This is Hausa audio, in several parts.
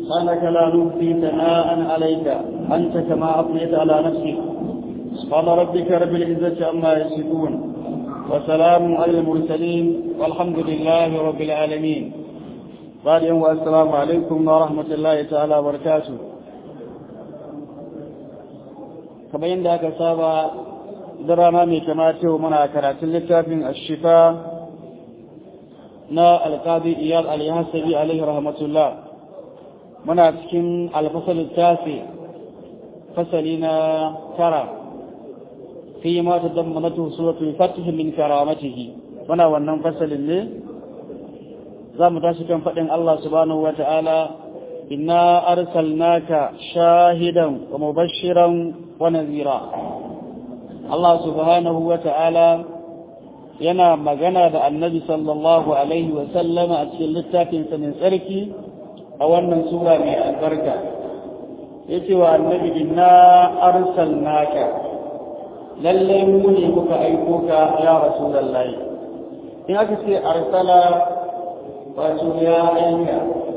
سبحانك لا نحصي ثناء عليك أنت كما أثنيت على نفسك سبحان ربك رب العزة عما يصفون وسلام على المرسلين والحمد لله رب العالمين. بعد يوم السلام عليكم ورحمة الله تعالى وبركاته. كما يندى كسابة دراما ميكماتي ومنا كراتل لتافين الشفاء نا القاضي إياد اليحسبي عليه رحمة الله. منا تكن الفصل التاسع فصلنا ترى فيما تضمنته سورة الفتح من كرامته. منا ونن فصل اللي زام تاشكن فدين الله سبحانه وتعالى إنا أرسلناك شاهدا ومبشرا ونذيرا. Allah subhanahu wa ta'ala yana magana da annabi sallallahu alaihi wa sallama a cikin littafinsa mai tsarki a wannan sura mai albarka. Yace wa annabi inna arsalnaka lalle mu ne muka aiko ka ya rasulullahi. In aka ce arsala wato ya aika,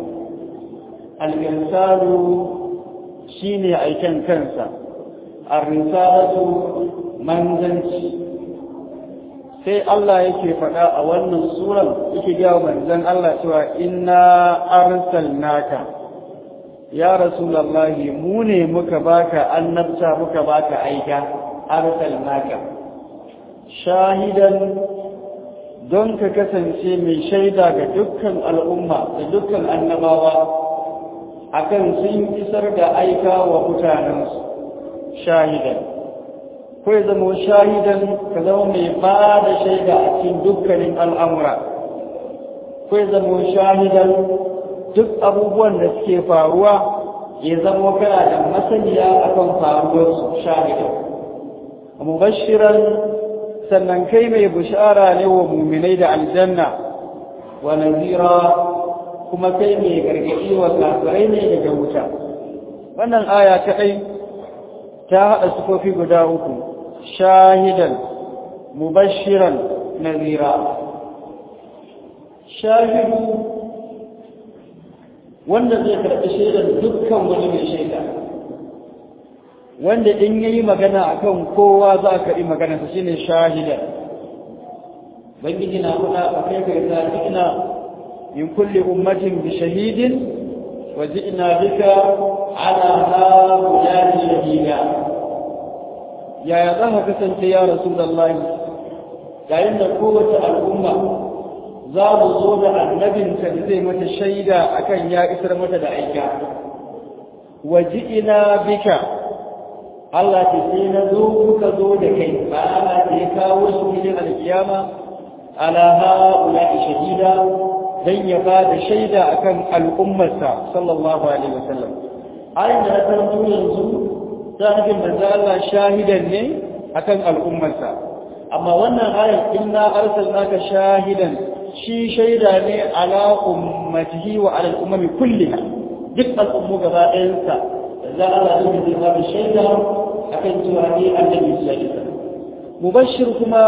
al-irsalu shine aikan kansa, ar-risalatu manzanci. Sai Allah yake faɗa a wannan suran yake ga manzon Allah cewa inna arsalnaka ya rasulullahi mu ne muka baka annabta muka baka aika. Arsalnaka shahidan don ka kasance mai shaida ga dukkan al'umma da dukkan annabawa akan sun isar da aika wa mutanensu. Shahidan ko ya zama shahidan ka zama mai ba da shaida a cikin dukkanin al'amura, ko ya zama shahidan duk abubuwan da suke faruwa ya zama kana da masaniya akan faruwarsu. Shahidan mubashiran sannan kai mai bishara ne wa muminai da aljanna, wa nazira kuma kai mai gargaɗi wa kafirai ne daga wuta. Wannan aya kaɗai ta haɗa sifofi guda uku: shahidan, mubashiran, nazira. Shahidu wanda zai karɓi shaidar dukkan wani mai shaida, wanda in yayi magana akan kowa za ka yi magana sa shine shahidan. Bangiji na faɗa a kai ka ina min kulli ummatin bi shahidin wa ji'na bika ala haula'i shahida. Yaya za ka kasance ya Rasulullahi yayin da kowace al'umma za mu zo da annabinka da zai mata shaida akan ya isar mata da aika. Waji'ina bika Allah ce sai na zo kuka zo da kai, ba Allah ce ya kawo shi filin alkiyama ala haula'i shahida dan ya ba da shaida akan al'ummarsa sallallahu alaihi wasallam. Ayin da na karanto yanzu sahibin da Allah shahidan ne akan al'ummarsa, amma wannan ayat inna arsalnaka shahidan shi shaida ne ala ummatihi wa ala al'ummi kulliha, duk al'ummu gaba ɗayansa da Allah zai ba da shaida akan cewa ne annabi sallallahu alaihi wasallam. Mubashir kuma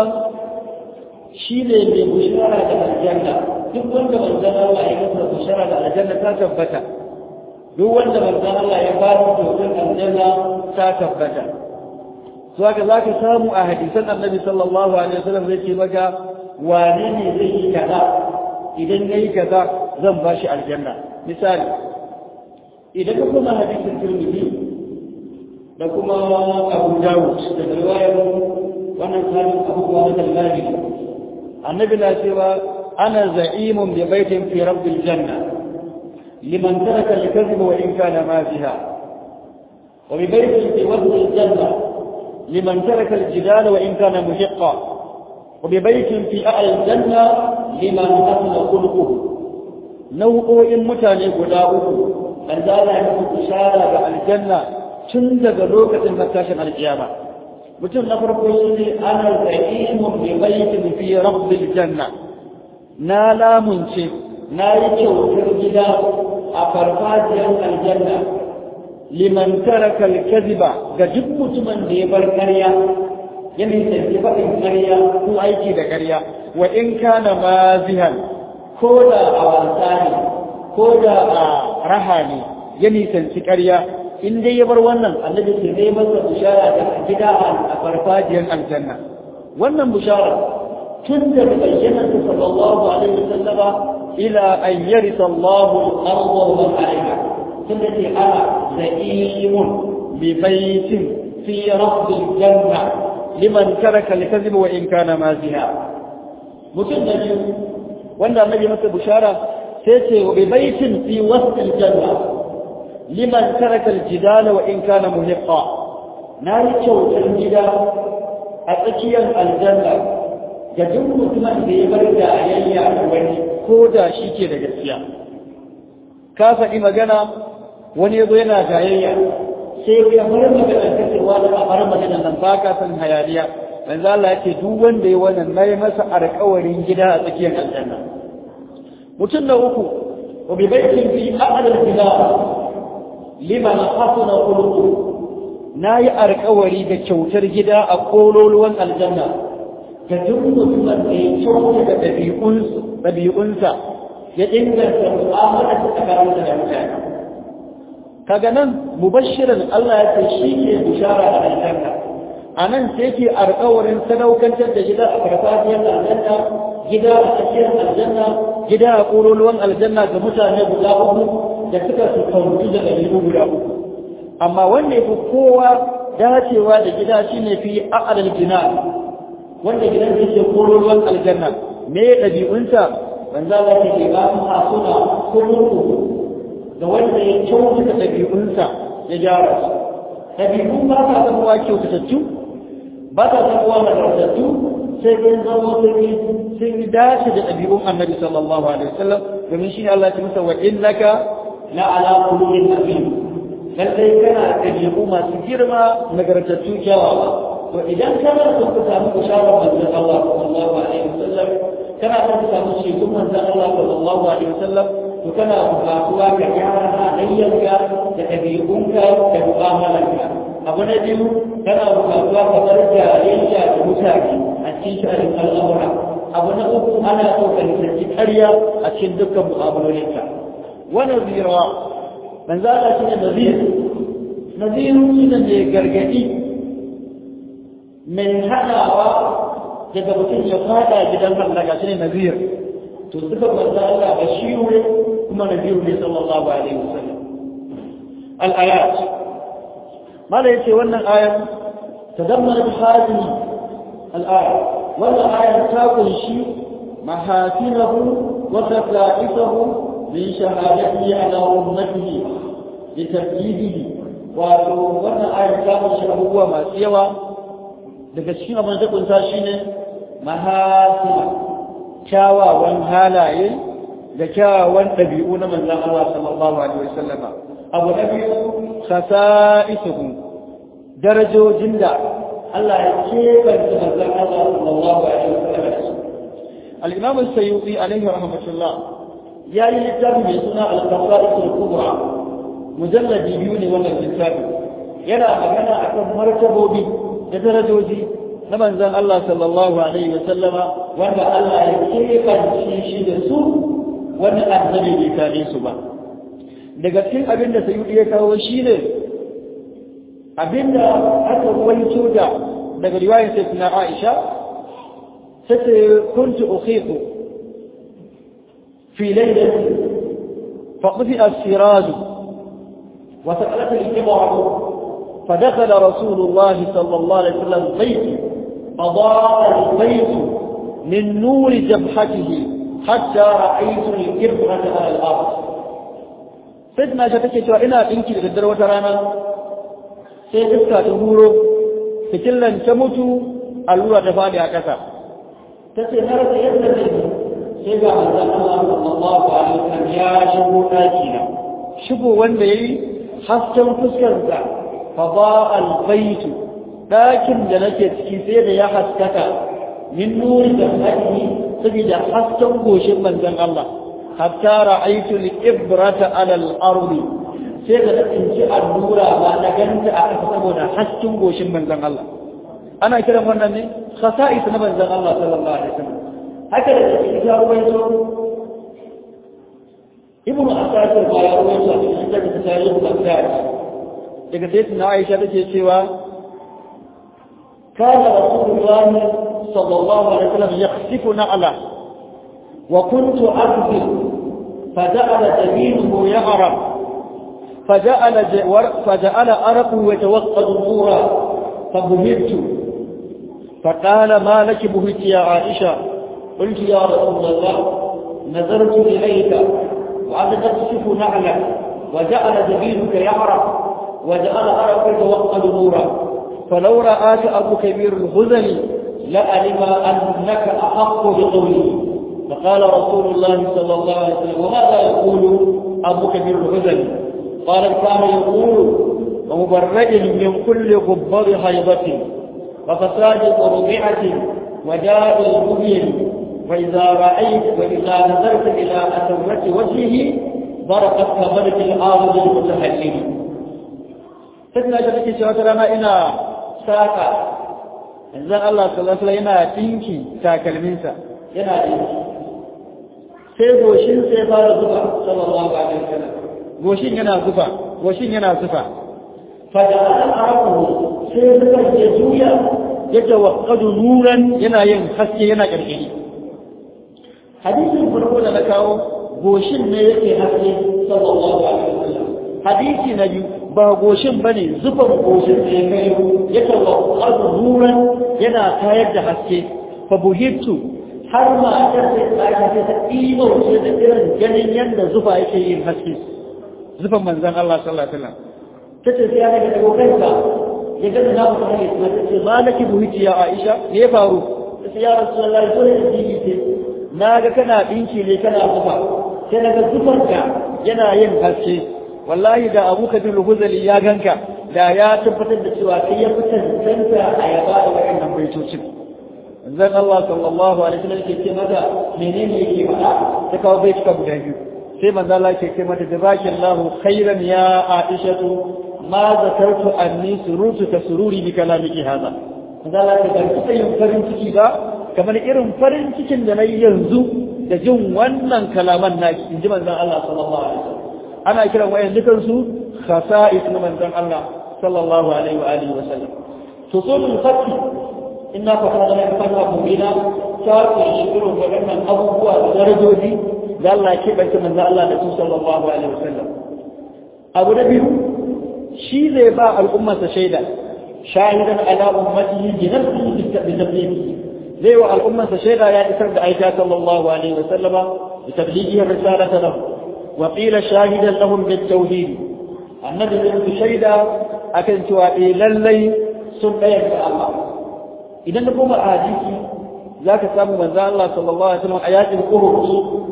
shi ne mai bushara da aljanna. Duk wanda manzon Allah ya masa bushara da aljanna ta tabbata, duk wanda manzon Allah ya ba shi kyautar aljanna ta tabbata. To haka zaka samu a hadisan Annabi sallallahu alaihi wasallam zai ce maka wane ne zai yi kaza, idan yayi kaza zan ba shi aljanna. Misali idan ka kuma hadisin Tirmidhi da kuma Abu Dawud da riwayar wannan sahabin Abu Dawud al-Ghani, Annabi na cewa ana za'imun bi baitin fi rabbil janna liman taraka al-kadhib wa in kana maziha, wa bi baitin fi wasl al-janna liman taraka al-jidala wa in kana muhiqqa, wa bi baitin fi a'la al-janna liman hasana khuluquhu. Nau'o'in mutane guda uku dan Allah ya mutu ishara ga aljanna tun daga lokacin tashin alkiyama. Mutum na farko shine ana za'imun bi baitin fi rabbil janna, na lamunce na yi kyautar gida a farfajiyar aljanna liman taraka al-kadhiba ga duk mutumin da ya bar ƙarya, yana tafi faɗin ƙarya ko aiki da ƙarya, wa in kana mazihan, ko da a wasa ne ko da a raha ne ya nisanci ƙarya in dai ya bar wannan annabi ke zai masa bushara da gida a farfajiyar aljanna wannan bushara tun da bayyana sallallahu alaihi wasallama ila an yarisa Allahu al-ardha wa man 'alayha tun da ke ana za'imun bi baitin fi rabbil janna liman taraka al-kadhib wa in kana maziha mutum da biyu wanda annabi masa bushara sai ce bi baitin fi wasl al-janna liman taraka al-jidala wa in kana muhiqqa na yi kyautar gida a tsakiyar aljanna ga duk mutumin da ya bar jayayya da wani ko da shi ke da gaskiya ka faɗi magana wani ya zo yana jayayya sai ya bar magana ta cewa da bar magana nan ba ka san hayaniya manzo Allah yake duk wanda ya wannan nayi masa alƙawarin gida a tsakiyar aljanna mutum na uku wa bi baitin fi a'la al-jidal liman hasuna khuluquhu nayi alƙawari da kyautar gida a kololuwan aljanna ga duk mutumin da ya kyauta da ɗabi'unsa ya inganta mu'amala ta tsakanin da mutane kaga nan mubashiran Allah ya ce shi ke bishara da aljanna anan sai ke alƙawarin sadaukantar da gida a farfajiyar aljanna gida a tsakiyar aljanna gida a kololuwan aljanna ga mutane guda uku da suka su kauntu da ɗabi'u guda uku amma wanda ya fi kowa dacewa da gida shine fi a'lal jinan wanda gidan da ke koro ruwan aljanna me ɗabi'unsa banza za ta ke ba mu suna kurkuku da wanda ya kyautata ɗabi'unsa ya gyara su ɗabi'u ba ta zama kyautatattu ba ta zama nagartattu sai dai zama sun dace da ɗabi'un annabi sallallahu alaihi wasallam domin shi ne Allah ya ce masa wa innaka la ala qulubin azim lallai kana ɗabi'u masu girma nagartattu kyawawa to idan kana son ka samu bisharar manzon Allah sallallahu alaihi wasallam kana son ka samu shekun manzon Allah sallallahu alaihi wasallam to kana buƙatuwa ka gyara halayyarka da ɗabi'unka da mu'amalarka abu na biyu kana buƙatuwa ka bar jayayya da mutane a cikin sha'anin al'amura abu na uku ana so ka nisanci ƙarya a cikin dukkan mu'amalolinka wani zira manzo Allah shi ne nazir shi ne gargadi mai hadawa daga mutum ya fada gidan halaka shi ne nazir to suka manzo Allah bashiru kuma nabiyu ne sallallahu alaihi wasallam al-ayat mala yace wannan ayat tadammana hadhihi al-ayat wannan ayat ta kunshi mahasinahu wa taqaisahu min shahadati ala ummatihi li tarjibihi wato wannan ayat ta kunshi abubuwa masu yawa daga cikin abin da kunsa shine mahasina kyawawan halaye da kyawawan ɗabi'u na manzon Allah sallallahu alaihi wasallam abu na biyu khasa'isuhu darajojin da Allah ya kebanta manzon Allah sallallahu alaihi wasallam al-imam as-sayyuti alaihi rahmatullah ya yi littafi mai suna al-khasa'is al-kubra mujalladi biyu ne wannan littafi yana magana akan martabobi da darajoji na manzon Allah sallallahu alaihi wasallama wanda Allah ya kebanta shi da su wani annabi bai kare su ba daga cikin abin da sayyidi ya kawo shine abinda aka rawaito da daga riwayar sayyidina Aisha sace kuntu ukhifu fi laylati faqdi as-siraj wa saqalat al-qibla فدخل رسول الله صلى الله عليه وسلم بيتي أضاء البيت من نور جبهته حتى رأيت الكبرة على الأرض سيدنا شتكي cewa ina dinki da daddare wata rana sai iska ta huro fitillan ta mutu allura ta fadi a ƙasa tace har da yadda ne sai ga manzon Allah sallallahu alaihi wasallam ya shigo daki na shigo wanda yayi hasken fuskar sa فضاء البيت لكن da nake ciki sai da ya haskaka min nuri da hadi saboda hasken goshin manzon Allah hatta ra'aytu al-ibrata 'ala al-ard sai da tsinci allura ba da ganta a ƙasa saboda hasken goshin manzon Allah ana kiran wannan ne khasa'is na manzon Allah sallallahu alaihi wasallam haka da cikin ruwaito ibnu asakir ba ya ruwaito a cikin tarihi daga sayyidina Aisha take cewa kana rasulullahi sallallahu alaihi wasallam yakhsifu na'la wa kuntu aqdi faja'ala jabinuhu ya'rab فجعل عرقه يتوقد نورا فبهرت فقال ما لك بهت يا عائشة قلت يا رسول الله نظرت إليك وأنت تكشف نعلك وجعل جبينك يعرق وجعل عرقك يتوقد نورا فلو رآك أبو كبير الهذل لألم أنك أحق بقوله فقال رسول الله صلى الله عليه وسلم وماذا يقول أبو كبير الهذل قال كان يقول ومبرد من كل غبار حيضة وفساد وربعة وداء المبين وإذا نظرت إلى أسرة وجهه برقت كملك الآرض المتهلل سيدنا جلسي شواترنا إنا ساقا إنزان الله صلى الله عليه وسلم إنا تنكي تاكلمينسا إنا تنكي سيبوشين سيبار الزبا صلى الله عليه وسلم goshin yana zufa fada'an arabu sai zufa ya juya ya tawakkadu nuran yana yin haske yana karkiri hadisin farko da na kawo goshin ne yake haske sallallahu alaihi wasallam hadisi na biyu ba goshin bane zufan goshin ne kai ya tawakkadu nuran yana tayar da haske fa buhitu har ma ta ɗiba wuce da irin ganin yadda zufa yake yin haske zufan manzan Allah sallallahu alaihi wasallam tace sai ya daga dokansa ya ga na mutum ne kuma tace malaki buhiti ya Aisha me ya faru sai ya Rasulullahi dole ne dinki naga kana dinki ne kana zufa sai naga zufarka yana yin haske wallahi da Abu Kadir al-Huzali ya ganka da ya tabbatar da cewa sai ya fitar danta a yaba da wannan baitocin manzan Allah sallallahu alaihi wasallam yake ce mata menene yake faɗa ta kawo baituka guda biyu sai manzo Allah ke ce mata jazakallahu khairan ya Aishatu ma zakartu anni surutu ka sururi bi kalamiki hada manzo Allah ke ga yin farin ciki ba kamar irin farin cikin da nayi yanzu da jin wannan kalaman naki inji manzo Allah sallallahu alaihi wasallam ana kiran wayan dukan su khasa'is na manzo Allah sallallahu alaihi wa alihi wasallam to sulul fathi inna fatana laka fathan mubina ta ku shiru wadannan abubuwa da darajoji da Allah ya keɓance manzo Allah da su sallallahu alaihi wasallam abu da biyu shi zai ba al'ummarsa shaida shahidan ala ummatihi bi nafsihi bi tablighihi zai wa al'ummarsa shaida ya isar da aisha sallallahu alaihi wasallama bi tablighihi risalata lahu wa qila shahidan lahum bit tauhid annabi zai shaida akan cewa lallai sun dayar da Allah idan da kuma hadisi zaka samu manzo Allah sallallahu alaihi wasallam ayatul qur'an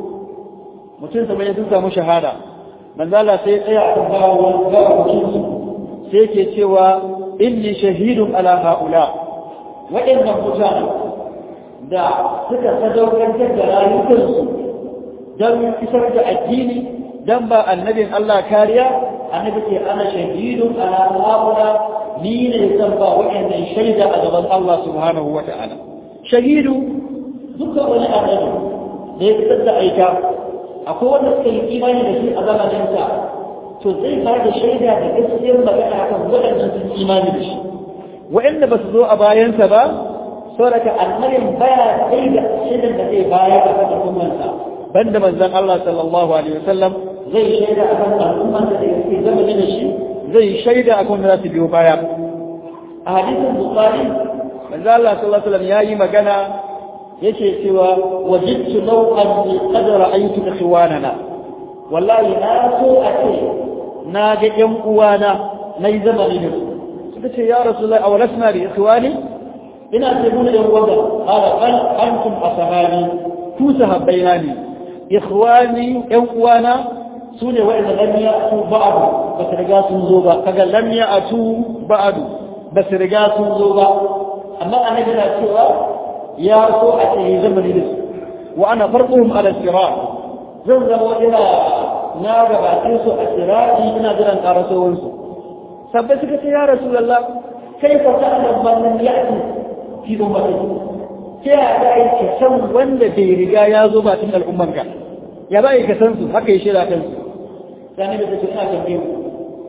mutum sama ya samu shahada manzo Allah sai tsaya a bawo sai yake cewa inni shahidun ala haula wa'annan mutane da suka sadaukantar da rayukansu don isar da addini dan ba annabin Allah kariya annabi ce ana shahidun ala haula ni ne zan ba wa'annan shaida a gaban Allah subhanahu wata'ala shahidu dukkan wani annabi da ya fitar da aika akwai wanda suka yi imani da shi a zamaninsa to zai ba da shaida da gaskiyar magana akan waɗannan sun imani da shi waɗanda ba su zo a bayansa ba saboda annabin baya sai da shaidan da zai bayar a kan al'ummarsa banda manzon Allah sallallahu alaihi wasallam zai shaida akan al'ummarsa da yake zamanin da shi zai shaida akan da za su biyo baya a hadisin Bukhari manzon Allah sallallahu alaihi wasallam yayi magana yake cewa wajidtu law anni qad ra'aytu ikhwanana wallahi na so a ce na ga ƴan uwana nayi zamani da su suka ce ya rasulullahi aw lasna bi ikhwani ina ce mun ƴan uwana qala bal antum ashabani ku sahabbaina ne ikhwani ƴan uwana sune wa'anda lam ya'tu ba'du ba su riga sun zo ba kaga lam ya'tu ba'du ba su riga sun zo ba amma annabi na cewa ya so a ce zamani da su wa ana farquhum ala sirat zan zama ina na gabatin su a sirati ina jiran karasowar su sabbai suka ce ya rasulullah kai fa ta'lam man ya'ti fi ummati sai a yi ka san wanda bai riga ya zo ba cikin al'umman ka ya ba ka san su haka ya shira kansu sani da take ina tambaye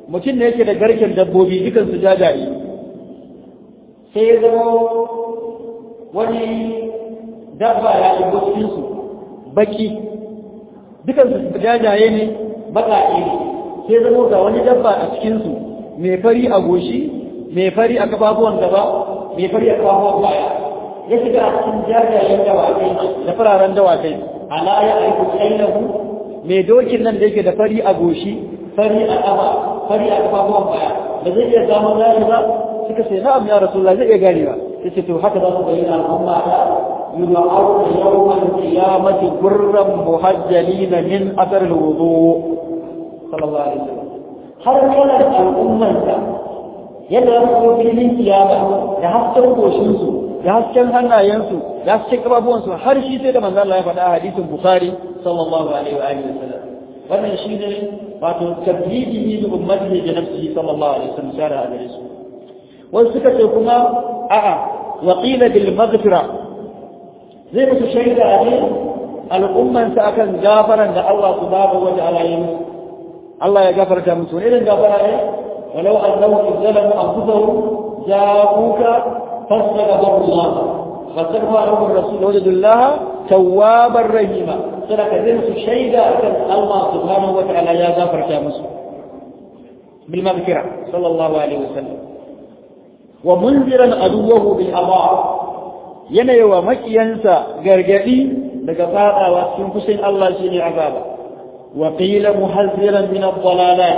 mutum ne yake da garken dabbobi dukan su jajaye sai ya zama wani dabba ya shigo cikin su baki dukan su jajaye ne baƙaƙe ne sai zama ga wani dabba a cikin su mai fari a goshi mai fari a kafafuwan gaba mai fari a kafafuwan baya ya shiga a cikin jajayen dawakai da fararen dawakai ala ya aiki tsainahu mai dokin nan da yake da fari a goshi fari a kafa fari a kafafuwan baya da zai iya samun layi ba suka ce na'am ya rasulullah zai iya gane ba yace to haka za su bayyana al'umma ta yud'auna yawmal qiyamati gurran muhajjalin min athar al-wudu sallallahu alaihi wasallam har kana al'umman ta yadda za su filin kiyama da hasken goshinsu da hasken hannayensu da hasken kafafuwansu har shi sai da manzo Allah ya faɗa a hadisin Bukhari sallallahu alaihi wa alihi wasallam wannan shine wato tabliği da ummati da nafsihi sallallahu alaihi wasallam shara a gare su wasu suka ce kuma a'a wa qila bil maghfira zai musu shaida ne al'umman sa akan gafaran da Allah subhanahu wa ta'ala ya musu Allah ya gafarta musu irin gafara ne ولو أنهم ظلموا أنفسهم جاءوك فاستغفروا الله واستغفر لهم الرسول وجدوا الله توابا رحيما سنك ذنس شيدا أكد الله سبحانه وتعالى يا غافر كامس بالمغفرة صلى الله عليه وسلم ومنذرا عدوه بالأضاء يني ومكينسا غرغدي daga fadawa cikin kushin Allah shine azaba wa qila muhazziran min ad-dalalat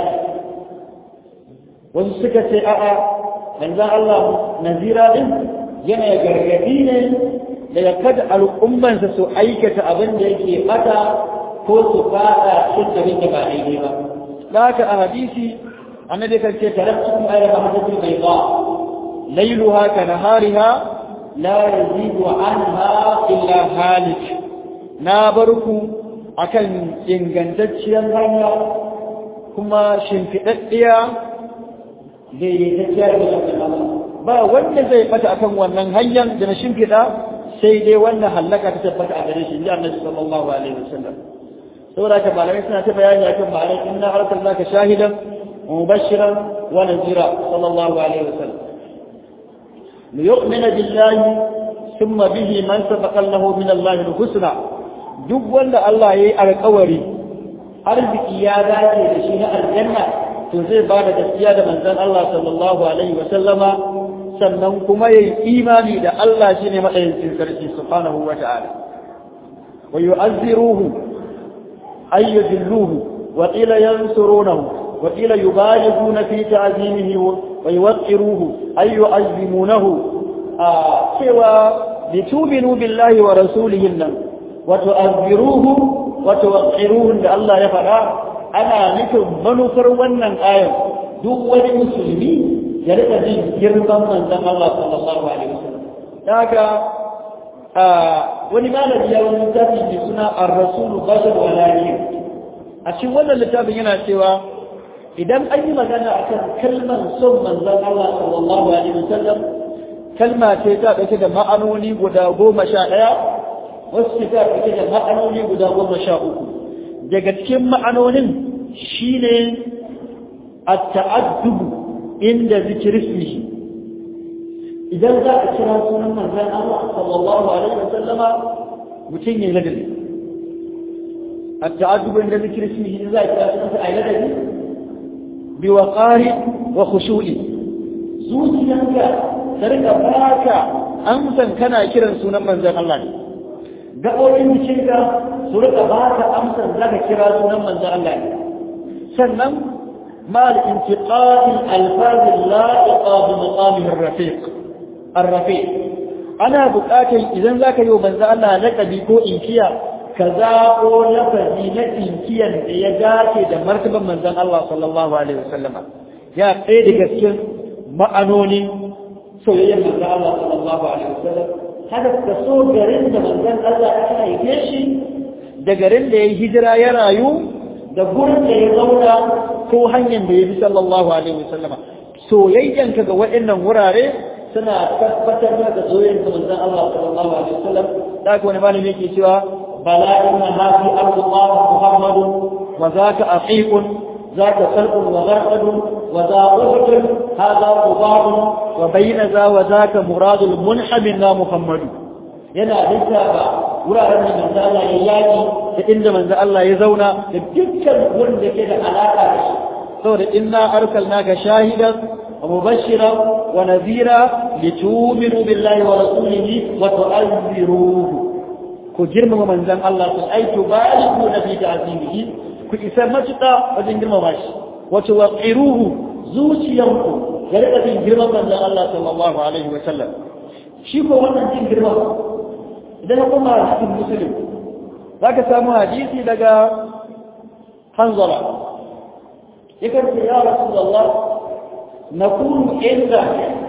wasu suka ce a'a manzon Allah nazira din yana gargadi ne daga kada al'ummansa su aikata abin da yake bata ko su fada cikin abin da ba daidai ba da haka a hadisi annabi kan ce taraktukum ayra mahdathil bayda layluha ka nahariha la yazidu anha illa halik na barku akan ingantacciyar hanya kuma shimfidaddiya daidaitacciyar da ba wanda zai fata akan wannan hanyar da na shimfiɗa sai dai wannan hallaka ta tabbata a gare shi inji annabi sallallahu alaihi wasallam saboda ka malamai suna ta bayani akan ma'anar inna arsalnaka shahidan wa mubashiran wa nadhira sallallahu alaihi wasallam liyu'mina billahi thumma bihi man sabaqa lahu min Allah al-husna duk wanda Allah yayi alƙawari arziki ya dace da shi na aljanna to zai ba da gaskiya da manzon Allah sallallahu alaihi wa sallama sannan kuma yayi imani da Allah shine madaukakin sarki subhanahu wa ta'ala wa yu'azziruhu ay yudilluhu wa qila yansurunahu wa qila yubalighuna fi ta'zimihi wa yuwaqqiruhu ay yu'azzimunahu cewa litubinu billahi wa rasulihi wa tu'azziruhu wa tuwaqqiruhu da Allah ya faɗa ana nufin manufar wannan ayar duk wani musulmi ya rika jin girman manzon Allah sallallahu alaihi wasallam daga wani malami ya wani littafi mai suna ar-rasul bashar walani a cikin wannan littafin yana cewa idan an yi magana akan kalmar son manzon Allah sallallahu alaihi wasallam kalma ce ta dauke da ma'anoni guda 11 wasu ta dauke da ma'anoni guda 13 daga cikin ma'anonin shine at-ta'addub inda zikri ismihi idan za ka kira sunan manzon Allah sallallahu alaihi wasallama mutum ya ladabi at-ta'addub inda zikri ismihi za ka kira sunan ai ladabi bi waqari wa khushu'i zuciyanka ta rika baka amsan kana kiran sunan manzon Allah ne gaɓoɓin jikinka su rika ba ka amsar za ka kira sunan manzan Allah ne sannan mal intiqalin alfazin la'iqa bi maqamihi ar-rafiq ana buƙatar idan za ka yi wa manzan Allah laƙabi ko inkiya ka zaɓo lafazi na inkiyan da ya dace da martaban manzan Allah sallallahu alaihi wasallam ya tsaye da gaskiyar ma'anonin soyayyar manzan Allah sallallahu alaihi wasallam haka ka so garin da manzon Allah ya haife shi da garin da ya hijira ya rayu da gurin da ya zauna ko hanyar da ya bi sallallahu alaihi wasallam soyayyan ka ga waɗannan wurare suna tabbatar da soyayyar da manzon Allah sallallahu alaihi wasallam da ko wani malami yake cewa bala inna ma fi ardi Allah Muhammadun wa zaka aqiqun ذاك خلق وغرقد وذا أفق هذا قضاء وبين ذا وذاك مراد المنحم لا محمد yana lissafa wuraren da manzo Allah ya yaki da inda manzo Allah ya zauna da dukkan wanda ke da alaka da shi saboda inna arsalnaka shahidan wa mubashiran wa nadhira litu'minu billahi wa rasulihi wa tu'azziruhu ku girmama manzon Allah ku aitu baliku nabi ta'zimihi ku isa matuƙa wajen girmama shi wa tuwaqiruhu zuciyanku ya rika jin girman manzon Allah sallallahu alaihi wa sallam shi ko wannan jin girman idan kuma cikin musulmi zaka samu hadisi daga Hanzala yakan ce ya Rasulullah nakunu inda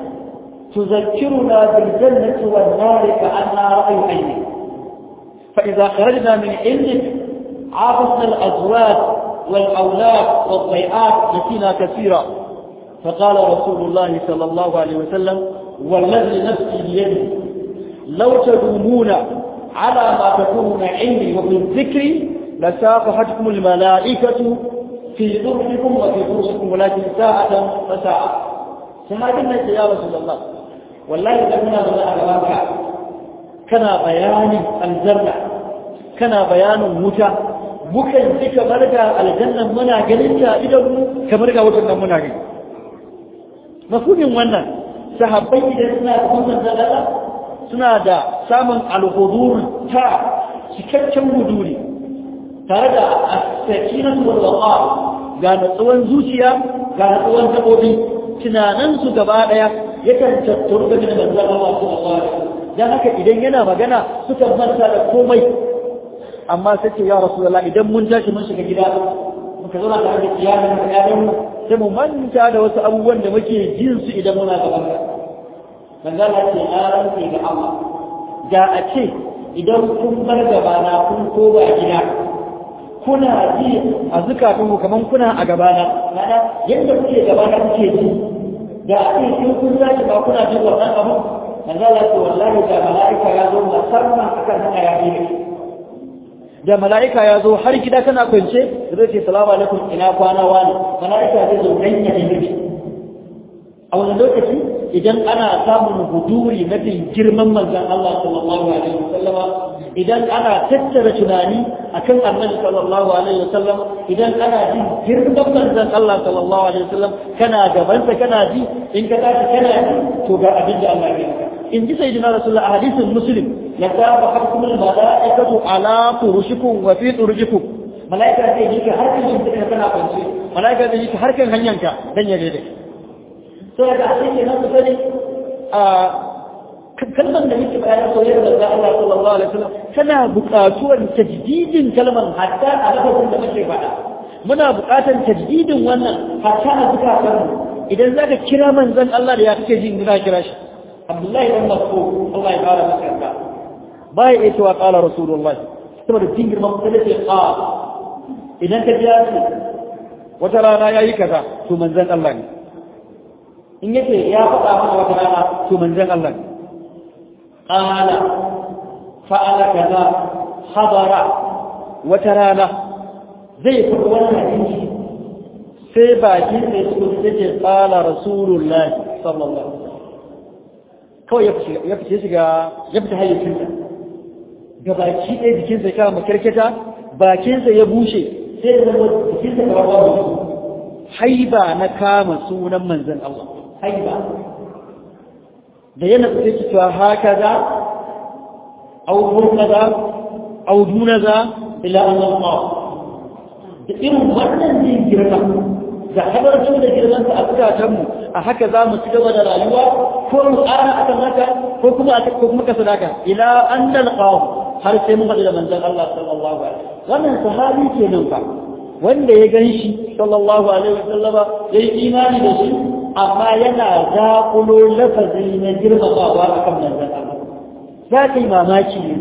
tuzakkiruna bil jannati wan nar ka anna ra'yu ayni fa idha kharajna min indik عرفنا الأزواج والأولاد والضيئات نسينا كثيرا فقال رسول الله صلى الله عليه وسلم والذي نفسي بيده لو تدومون على ما تكونون عندي وفي الذكر لسافحتكم الملائكة في ظهركم وفي فرشكم ولكن ساعة فساعة سهادنا يا رسول الله والله لمنا بلا أغلاك كان بيان الجنة كان بيان المتى bukan ji kamar ga aljannan muna ganin ta idan mu kamar ga wutan muna gani mafhumin wannan sahabbai idan suna da wannan dalala suna da samun al-hudur ta cikakken huduri tare da as-sakinatu wal waqar ga natsuwan zuciya ga natsuwan gabobi tunanan su gaba daya yakan tattaru da manzon Allah sallallahu alaihi wasallam dan haka idan yana magana suka manta da komai amma sai ce ya Rasulullah idan mun tashi mun shiga gida muka zauna tare da iyalin mu ƴaƴan mu sai mu manta da wasu abubuwan da muke jin su idan muna gaban ka manzo Allah ce na rantsi ga Allah da a ce idan kun bar gabana kun koba gida kuna ji a zukatun ku kaman kuna a gabana mana yadda kuke gabana kuke ji da a ce kun tashi ba kuna jin wannan abu manzo Allah ce wallahi da mala'ika ya zo musamman akan haka ya yi da mala'ika ya zo har gida kana kwance zai ce salamu alaikum ina kwana wani mala'ika zai zo dan ya nemi a wani lokaci idan ana samun huduri na bin girman manzon Allah sallallahu alaihi wasallama idan ana tattara tunani akan annabi sallallahu alaihi wasallam idan ana jin girman manzon Allah sallallahu alaihi wasallam kana gaban sa kana ji in ka tashi kana ji to ga abin da Allah ya yi in ji sayyidina rasulullah a hadisin muslim يتابعكم الملائكة على فرشكم وفي طرجكم ملائكة تجيك حركة شمتك كنا قنشي ملائكة تجيك حركة هنيانك دنيا جيدك سوى تحسيك نفس ذلك كلمة النبي سبحانه وتعالى الله صلى الله عليه وسلم كان بقاتوا تجديد كلمة حتى ألفظ المشي بعد منا بقاتا تجديد وانا حتى أذكى إذا ذاك كراما زن الله ليأتي جين بنا كراش عبد الله بن مسعود الله يبارك فيك bai ya cewa qala rasulullahi saboda cikin girman musulunci idan ka ji shi wata rana yayi kaza to manzon Allah ne in yace ya faɗa mana wata rana to manzon Allah ne qala fa'ala kaza hadara wata rana zai faɗi wannan hadisi sai baki sai su ce qala rasulullahi sallallahu alaihi wasallam kawai ya fita hayyacinsa ga baki ɗaya jikinsa ya kama karkata bakinsa ya bushe sai ya zama jikinsa ya rawa da su haiba na kama sunan manzan Allah haiba da yana tsaye ki cewa haka za audun za auduna za ila Allah da irin wannan jin girma da halarcin da girmansa a zukatanmu a haka za mu ci gaba da rayuwa ko mu ƙara akan haka ko kuma ka sadaka ila an nalqahu har sai mun haɗu da manzon Allah sallallahu alaihi wasallam wannan sahabi kenan fa wanda ya ganshi sallallahu alaihi wasallam ya yi imani da shi amma yana zaƙulo lafazi na girmamawa akan manzon Allah za ka yi mamaki ne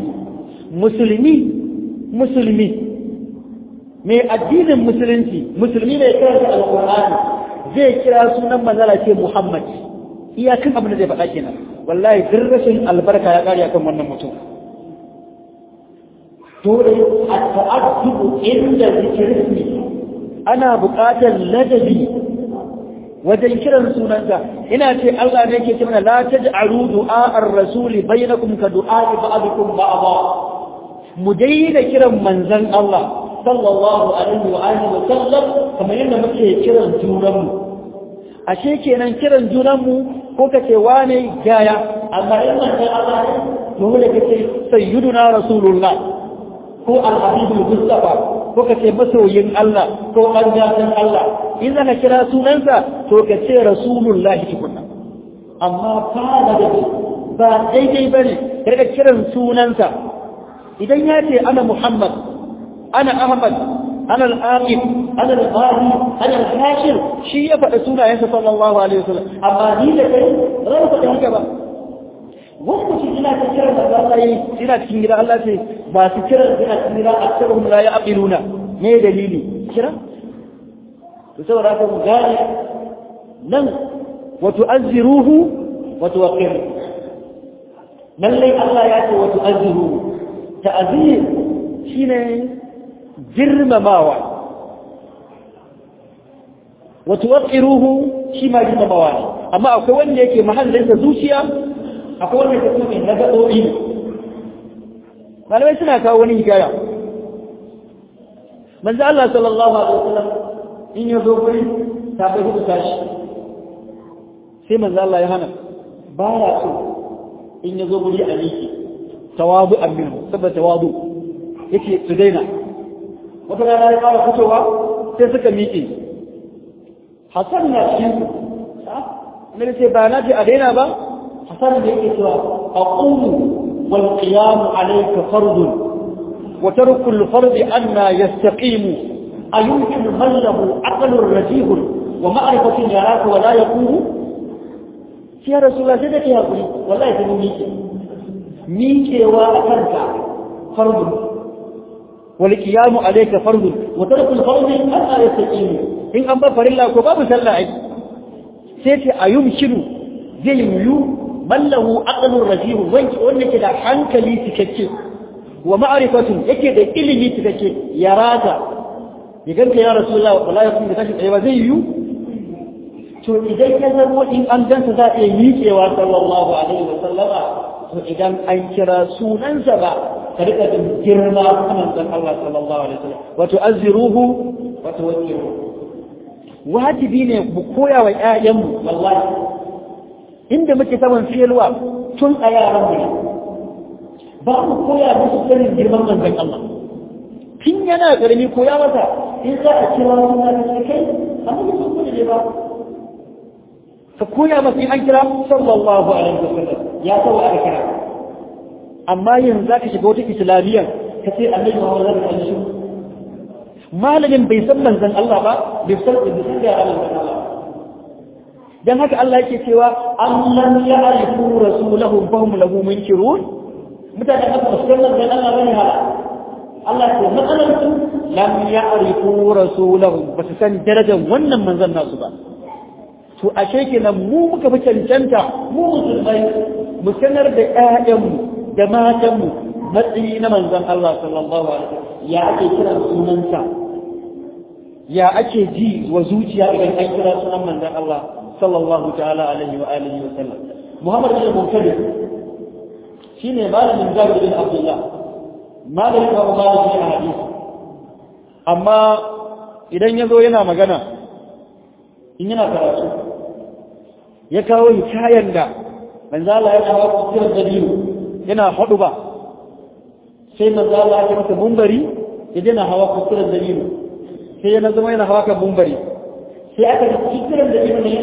musulmi mai addinin musulmi mai karanta alƙur'ani zai kira sunan manzala ce Muhammad iyakan abin da zai faɗa kenan wallahi duk rashin albarka ya ƙare akan wannan mutum dole a ta'addubu inda zikirin ana buƙatar ladabi wajen kiran sunansa. Ina ce Allah ne yake cewa la taj'alu du'a ar-rasul bainakum ka du'a ba'dikum ba'dha. Mu daina kiran manzon Allah sallallahu alaihi wa alihi wa sallam kamar yadda muke kiran junanmu. Ashe kenan kiran junanmu ko kace wane gaya, amma in manzon Allah ne dole kace sayyiduna rasulullah ko al-habibul mustafa ko kace masoyin Allah ko manzon Allah. In zaka kira sunansa to kace rasulullahi tukunna. Amma fara da ba daidai bane kaga kiran sunansa. Idan ya ce ana Muhammad, ana Ahmad, ana al-Aqib, ana al-Qadi, ana al-Hashir, shi ya faɗa sunayensa sallallahu alaihi wasallam. Amma ni da kai ran faɗa haka ba. Wasu shi ina ta kira da Allah yi, ina cikin gida Allah ce ba su kira ina cikin gida aksaruhum la ya'qiluna. Me dalili? Kira? To saboda haka mu gane nan wa tu'azziruhu wa tuwaqqiru. Lallai Allah ya ce wa tu'azziruhu. Ta'zir shine girmamawa. Wa tuwaqqiruhu shi ma girmamawa. Amma akwai wanda yake mahallin da zuciya, akwai wanda yake kuma na gadobi. Malamai suna kawo wani hikaya. Manzo Allah sallallahu alaihi wasallam in ya zo guri ta bai hudu tashi. Sai manzo Allah ya hana ba ya so in ya zo guri a miki tawadu aminu saboda tawadu yake su daina. Wata rana ya fara fitowa sai suka miƙe. Hassan na cikin ne ce ba na ce a daina ba. Hassan da yake cewa aqumu wal qiyam alayka fardun wa tarku al fard anna yastaqimu ayumkin man lahu aqlun rajih wa ma'rifatun yaraka wa la yaqulu ya rasulullah sai da ke hakuri wallahi sai mun miƙe miƙewa a kanka fardun wal qiyamu alayka fardun wa tarku al fard anna yastaqimu in an ba farilla ko babu sallah ai sai ce ayumkinu zai yiwu mallahu aqlur rajih wanda ke da hankali cikakke wa ma'rifatun yake da ilimi cikakke ya rata idan ka ya rasulullah wallahi kun da kashi tsaye ba zai yiwu to idan ya zama in an ganta za a yi miƙewa sallallahu alaihi wa sallama to idan an kira sunansa ba ka rika da girma kaman dan Allah sallallahu alaihi wa sallam wa tu'azziruhu wa tuwaqqiruhu. Wajibi ne mu koya wa ƴaƴanmu wallahi inda muke saman fiyelwa tun a yaran mu ba mu koya musu sanin girman manzon Allah tun yana karami koya masa in za a kira sunan da kai amma ba su ne ba ka koya masa in an kira sallallahu alaihi wasallam ya tawo aka kira. Amma yanzu zaka shiga wata islamiyya ka ce annabi Muhammad sallallahu alaihi wasallam malamin bai san manzon Allah ba bai san da Allah. Dan haka Allah yake cewa amman ya'rifu rasulahum fahum lahu munkirun. Mutane da ba san manzon Allah bane hala. Allah ya matsalar su lam ya'rifu rasulahum ba su san darajar wannan manzon nasu ba. To ashe kenan mu muka fi cancanta mu musulmai mu sanar da ƴaƴanmu da matanmu matsayi na manzon Allah sallallahu alaihi wasallam. Ya ake kiran sunansa, ya ake ji wa zuciya idan an kira sunan manzon Allah sallallahu ta'ala alaihi wa alihi wa sallam. Muhammad bin Munkadir shine malamin Jabir bin Abdullah, malamin Abu Malik bin hadisi. Amma idan yazo yana magana in yana karatu ya kawo hikayen da manzo Allah ya kawo cikin dalilu yana hudu ba sai manzo Allah ya masa mumbari ya dena hawa kusuran dalilu sai yana zama yana hawa kan mumbari sai aka kusuran dalilu ne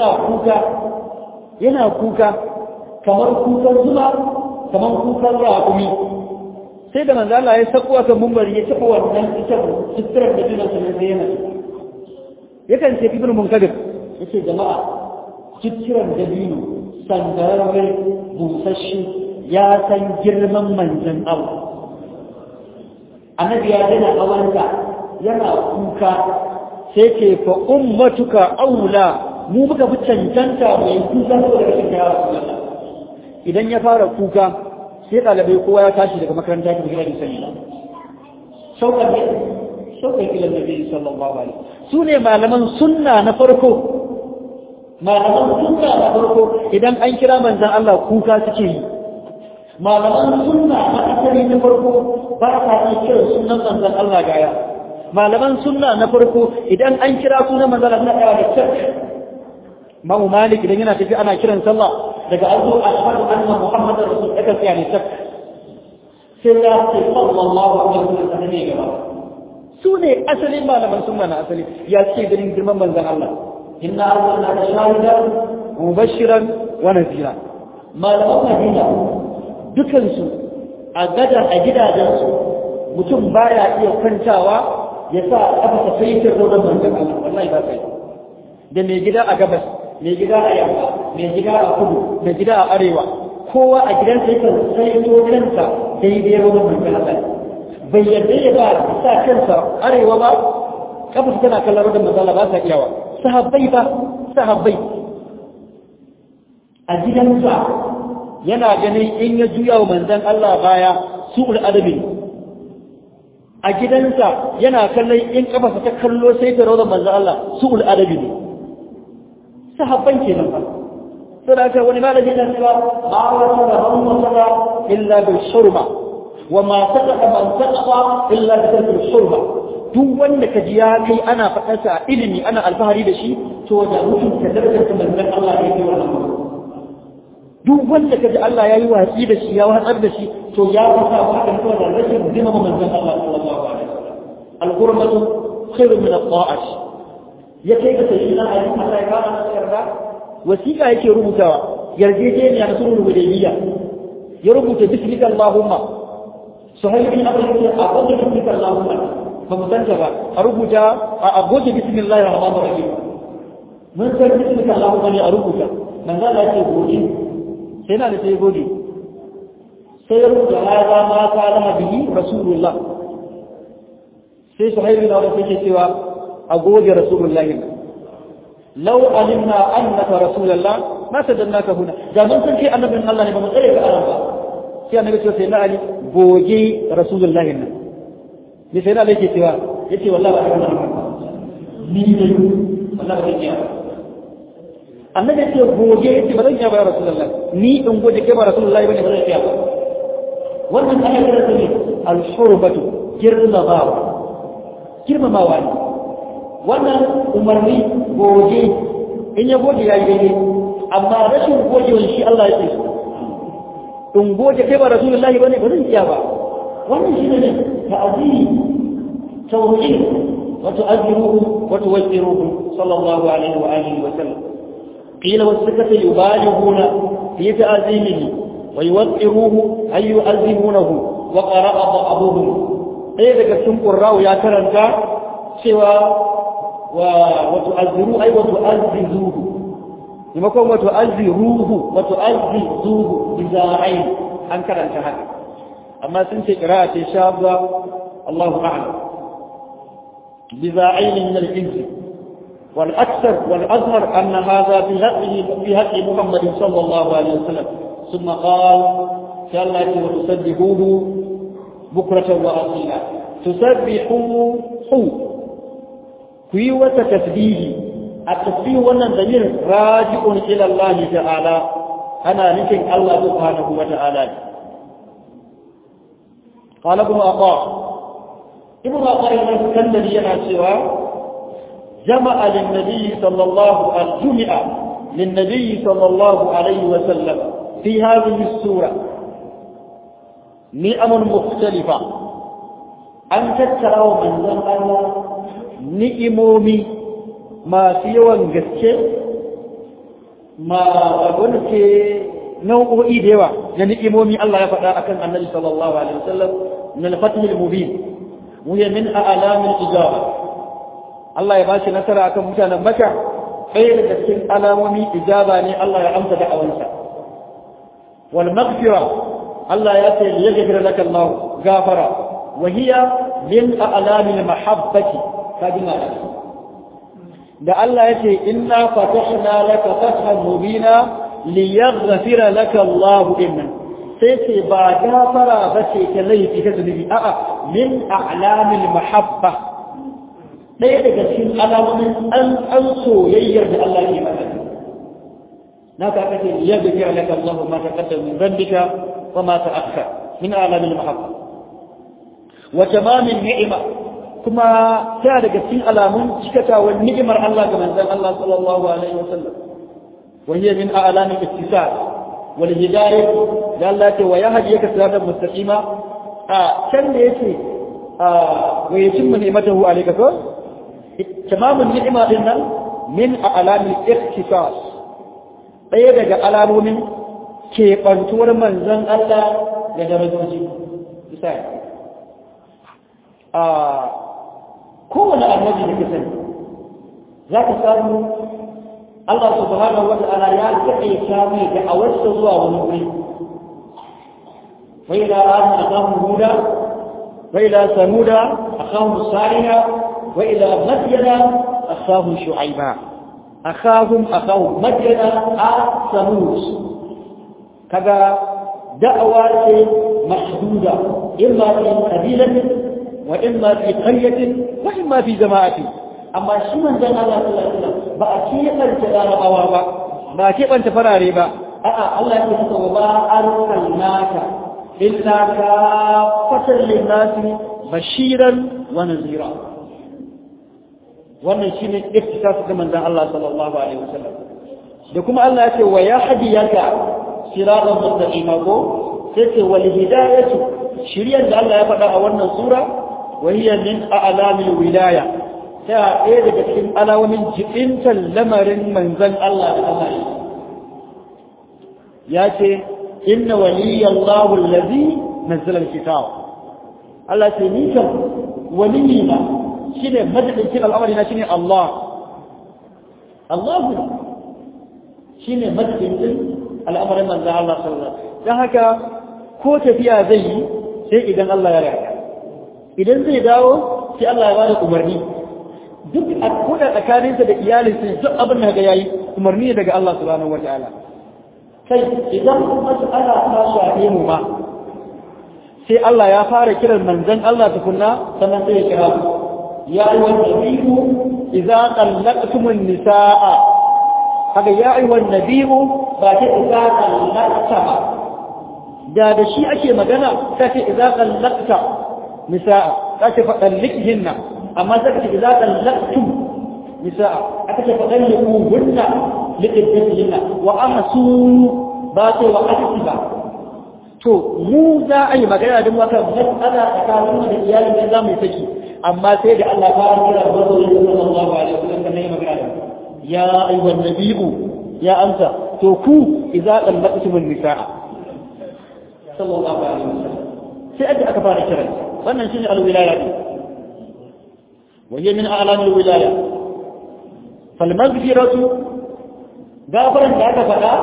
yana kuka kamar kukan zuma kamar kukan raƙumi sai da manzo Allah ya sako kan mumbari ya tafi wannan kusuran dalilu sai yana yakan ce ibn Munkadir yace jama'a kusuran dalilu sandararre busashi ya san girman manzon Allah. Annabi ya dena awanta yana kuka sai ce fa ummatuka aula mu muka fi cancanta mai kuka saboda rashin ya Rasulullah. Idan ya fara kuka sai ɗalibai kowa ya tashi daga makaranta ta gida da sani. Sauƙar ne shauƙan ila nabi sallallahu alaihi sune malaman sunna na farko idan an kira manzon Allah kuka suke yi malaman sunna na asali na farko ba sa iya kira sunan manzon Allah gaya malaman sunna na farko idan an kira sunan manzon Allah gaya da shirk Imam Malik idan yana tafi ana kiran sallah daga azu ashhadu anna muhammadar rasul aka tsaya ne shirk sai ya ce sallallahu alaihi wasallam ne gaba su ne asalin malaman sunna na asali ya ce ganin girman manzon Allah inna arsalnaka shahidan mubashiran wa nadhira malaman Madina dukansu a gidajensu mutum baya iya kwantawa ya sa kafa ta saitin rodon manzon Allah wallahi ba sai da mai gida a gabas mai gida a yamma mai gida a kudu mai gida a arewa kowa a gidansa yake saito kansa daidai rodon manzon Allah bai yadda ya ba sa kansa arewa ba kafa tana kallon rodon manzon Allah ba sa iyawa sahabbai a gidansa yana ganin in ya juya wa manzon Allah baya su'ul adabi a gidansa yana kallon in kafarsa ta kallo sai ta rawar manzon Allah su'ul adabi ne sahabban kenan ba sai da wani malami yana cewa ma wasa da hamma illa bil shurba wa ma sadaqa man sadaqa illa bil shurba duk wanda kaji ya kai ana faɗarsa ilimi ana alfahari da shi to da mutum ka darajar manzon Allah ya yi wannan duk wanda kaji Allah ya yi watsi da shi ya watsar da shi to ya fasa hakan to da rashin zima manzon Allah sallallahu alaihi wasallam al-hurmatu khairun min at-ta'at ya kai ga sayyidina Ali Allah ya fara yarda wasiqa yake rubutawa yarjejeniya na sulhul hudaybiyya ya rubuta bismika Allahumma sahih bin Abi Bakr a'udhu bismika Allahumma ba mu san ba a rubuta a agoje bismillahir rahmanir rahim mun san bismika Allahumma ne a rubuta manzo Allah ya ce gobe sai na da sai gode sai ya rubuta hada ma kana bihi rasulullah sai sahibi da wanda yake cewa a goge rasulullah law alimna annaka rasulullah ma sadannaka huna da mun san kai annabin Allah ne ba mu tsare ka aran ba sai annabi ce sai na ali goge rasulullah ne ne sai na yake cewa yace wallahi ba haka ni ne wallahi ba haka annabi ce goge yace ba zan iya ba rasulullah ni in goge ke ba rasulullah bane ba zan iya ba wannan ayar da ne al-hurbatu girmamawa ne wannan umarni goge in ya goge yayi daidai amma rashin gogewan shi Allah ya ce in goge ke ba rasulullah bane ba zan iya ba wannan shi ne ta'zimi tawhid wa tu'azziruhu wa tuwajjiruhu sallallahu alaihi wa alihi wa sallam قيل والسكة يبالغون في تعظيمه ويوقروه أي يؤذمونه وقرأ بعضهم إذا كنتم قراء يا كرنتا سوى وتؤذروه أي وتؤذزوه لما كون وتؤذزوه بزارعين أن كرنتا هذا أما سنتي قراءة شابة الله أعلم بزارعين من الإنس والأكثر والأظهر أن هذا في هدي محمد صلى الله عليه وسلم ثم قال كالله وتسبحوه بكرة وأصيلا تسبحوه كي وتتسبيه التسبيح والنذير راجع إلى الله تعالى أنا نفع الله سبحانه وتعالى قال ابن عطاء الذي ينعى سواه جمع للنبي صلى الله عليه وسلم في هذه السورة نعم مختلفة أن تتروا من ذنب نئمومي ما سيوان قسك ما أقولك نوعي ديوة نئمومي الله يفعل أكن النبي صلى الله عليه وسلم من الفتح المبين وهي من أعلام الإجابة Allah ya bashi nasara akan mutanen Makka ɗaya daga cikin alamomi ijaba ne Allah ya amsa da'awansa wal maghfira Allah ya ce yaghfir laka Allah gafara wa hiya min a'lamil mahabbati kadima da Allah ya ce inna fatahna laka fathan mubina liyaghfira laka Allah inna sai ce ba gafara ba ce ta laifi ta zunubi a'a min a'lamil mahabba ɗaya daga cikin alamomin an soyayyar da Allah ke maka na ka kace ya bi laka Allah ma taqaddama min dhanbika wa ma ta'akhkhar min alamil mahabba wa tamamin ni'ma kuma ta daga cikin alamun cikatawan ni'imar Allah ga manzon Allah sallallahu alaihi wasallam wa hiya min a'lamil ittisal wal hidayah da Allah ce wa yahdiyaka siratan mustaqima can da yake wa yatimmu ni'matahu alayka ko tamamun ni'ima din nan min a'lamil ittisal ɗaya daga alamomin keɓantuwar manzon Allah da darajoji misali kowane annabi da ke sani za ka samu Allah subhanahu wa ta'ala ya taƙaita mai da awarsa zuwa wani wuri wa ila adin akahum huda wa ila samuda akahum saliha wa ila madyana akahum shu'aiba akahum madyana a samud kaga da'awa ce mahduda imma fi qabilatin وإما في قرية وإما في جماعة أما شمن ذن الله صلى الله عليه وسلم بأكيبا تدار أوابا بأكيبا تفراري با الله يقول وما أرسلناك إلا كافة للناس بشيرا ونذيرا wannan shine iktisas ga manzon Allah sallallahu alaihi wasallam da kuma Allah ya ce wa yahdiyaka siratan mustaqima ko sai ce wal hidayatu shiryan da Allah ya faɗa a wannan sura وهي من أعلام الولاية تأيد كتن ألا ومن جئنت اللمر منزل الله الله ياتي إن ولي الله الذي نزل الكتاب الله سنيك ولينا شنو مدد كده الأمر هنا شنو الله شنو مدد الأمر منزل الله صلى الله عليه وسلم لهكا كوت فيها زي sai idan Allah ya raya idan zai dawo sai Allah ya bada umarni duk a kuda tsakaninsa da iyalinsa duk abin da ga yayi umarni daga Allah subhanahu wataala kai idan mas'ala ta shafe mu ma sai Allah ya fara kiran manzon Allah tukunna sannan sai ya kira ya ayyuhan nabiyyu idza qallaqtumun nisaa haka ya ayyuhan nabiyyu ba ta idza qallaqta da shi ake magana ta ce idza qallaqta nisaa ta ce fadallikhinna amma ta ce idza qallaqtum nisaa aka ce fadalliquhunna liqiddatihinna wa ahsu ba ta wa ahsiba to mu za a yi magana da wata matsala tsakanin da iyalin da za mu yi saki amma sai da Allah ta kira bazo sallallahu alaihi wasallam kan yi magana ya ayyuhan nabiyyu ya amsa to ku idza qallaqtumun nisaa sallallahu alaihi wasallam sai aka fara kira wannan shine alwilaya ne waye min a'lam alwilaya fal maghfiratu gafaran da aka faɗa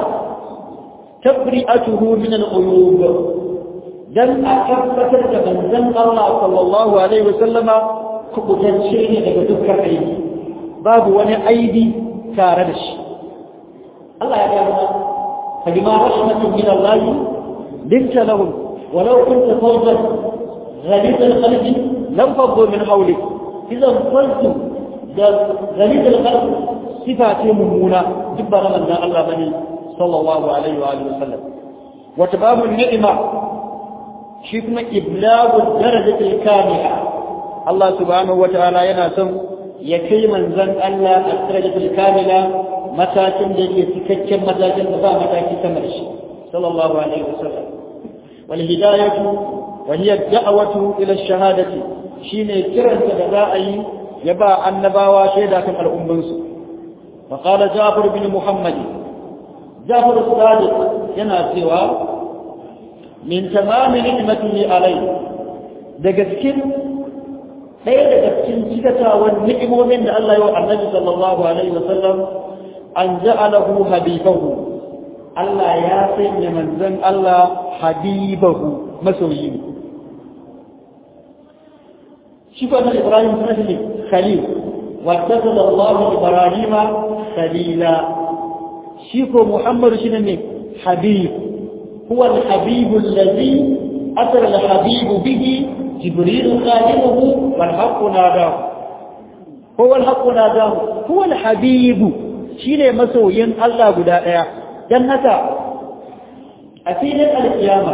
tabri'atuhu min al-uyub dan a tabbatar da manzon Allah sallallahu alaihi wasallama kubutacce ne daga dukkan aibi babu wani aibi tare da shi Allah ya ga mana fadima rahmatun min Allah لنت لهم ولو كنت فوضا غليظ القلب لانفضوا من حولك إذا انفضت غليظ القلب صفات مهمونة جبر من الله بني صلى الله عليه وآله وسلم وتمام النعمة شفنا إبلاغ الدرجة الكاملة الله سبحانه وتعالى يناسم يكي من زن الله الدرجة الكاملة متى تنجي تكتم متى تنفى متى تمرش صلى الله عليه وسلم والهداية وهي الدعوة إلى الشهادة شين كرن تدعي يبا النباوة شهدة الأمبنس وقال جابر بن محمد جابر الصادق يناسوا من تمام نعمته عليه دقتكين ɗaya daga cikin cikatawan ni'imomin da Allah ya wa Annabi sallallahu alaihi wasallam an ja'alahu habibahu Allah ya sanya manzon Allah habibahu masoyi ne shi ko da Ibrahim sunan Khalil wa tazala Allah Ibrahima khalila shi ko Muhammad shi ne habib huwa al-habib alladhi athara al-habib bihi jibril khaliluhu wal haqq nadahu huwa al-haqqu nadahu huwa al-habibu shine masoyin Allah guda daya dan haka a filin al-qiyama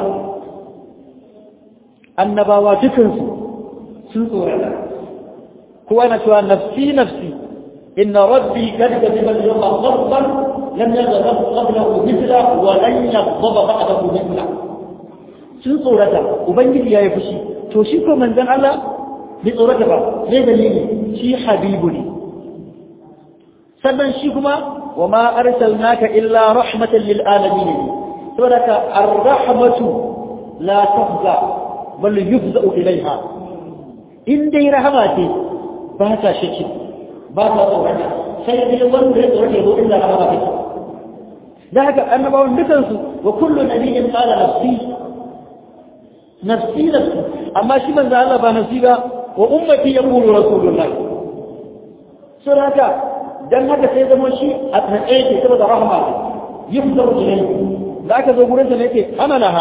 annabawa dukansu sun tsorata kowa na cewa nafsi nafsi inna rabbi kad kadiba al-yawma ghadban lam yaghdab qablahu mithla wa lan yaghdab ba'dahu mithla sun tsorata ubangiji yayi fushi to shi ko manzon Allah bai tsorata ba zai dalili shi habibu ne sannan shi kuma wa ma arsalnaka illa rahmatan lil alamin saboda ar-rahmatu la tahza bal yufza ilaiha in dai rahama ce ba ta shaki ba ta tsorata sai dai wanda ya tsorata zo illa rahama ce da haka annabawan dukansu wa kullu nabiyyin qala nafsi nafsi nafsi amma shi manzo Allah ba nafsi ba wa ummati yaqulu rasulullah suraka dan haka sai zama shi a tsaye ke saboda rahama yufdaru ilayhi da aka zo gurin sa ne yake ana laha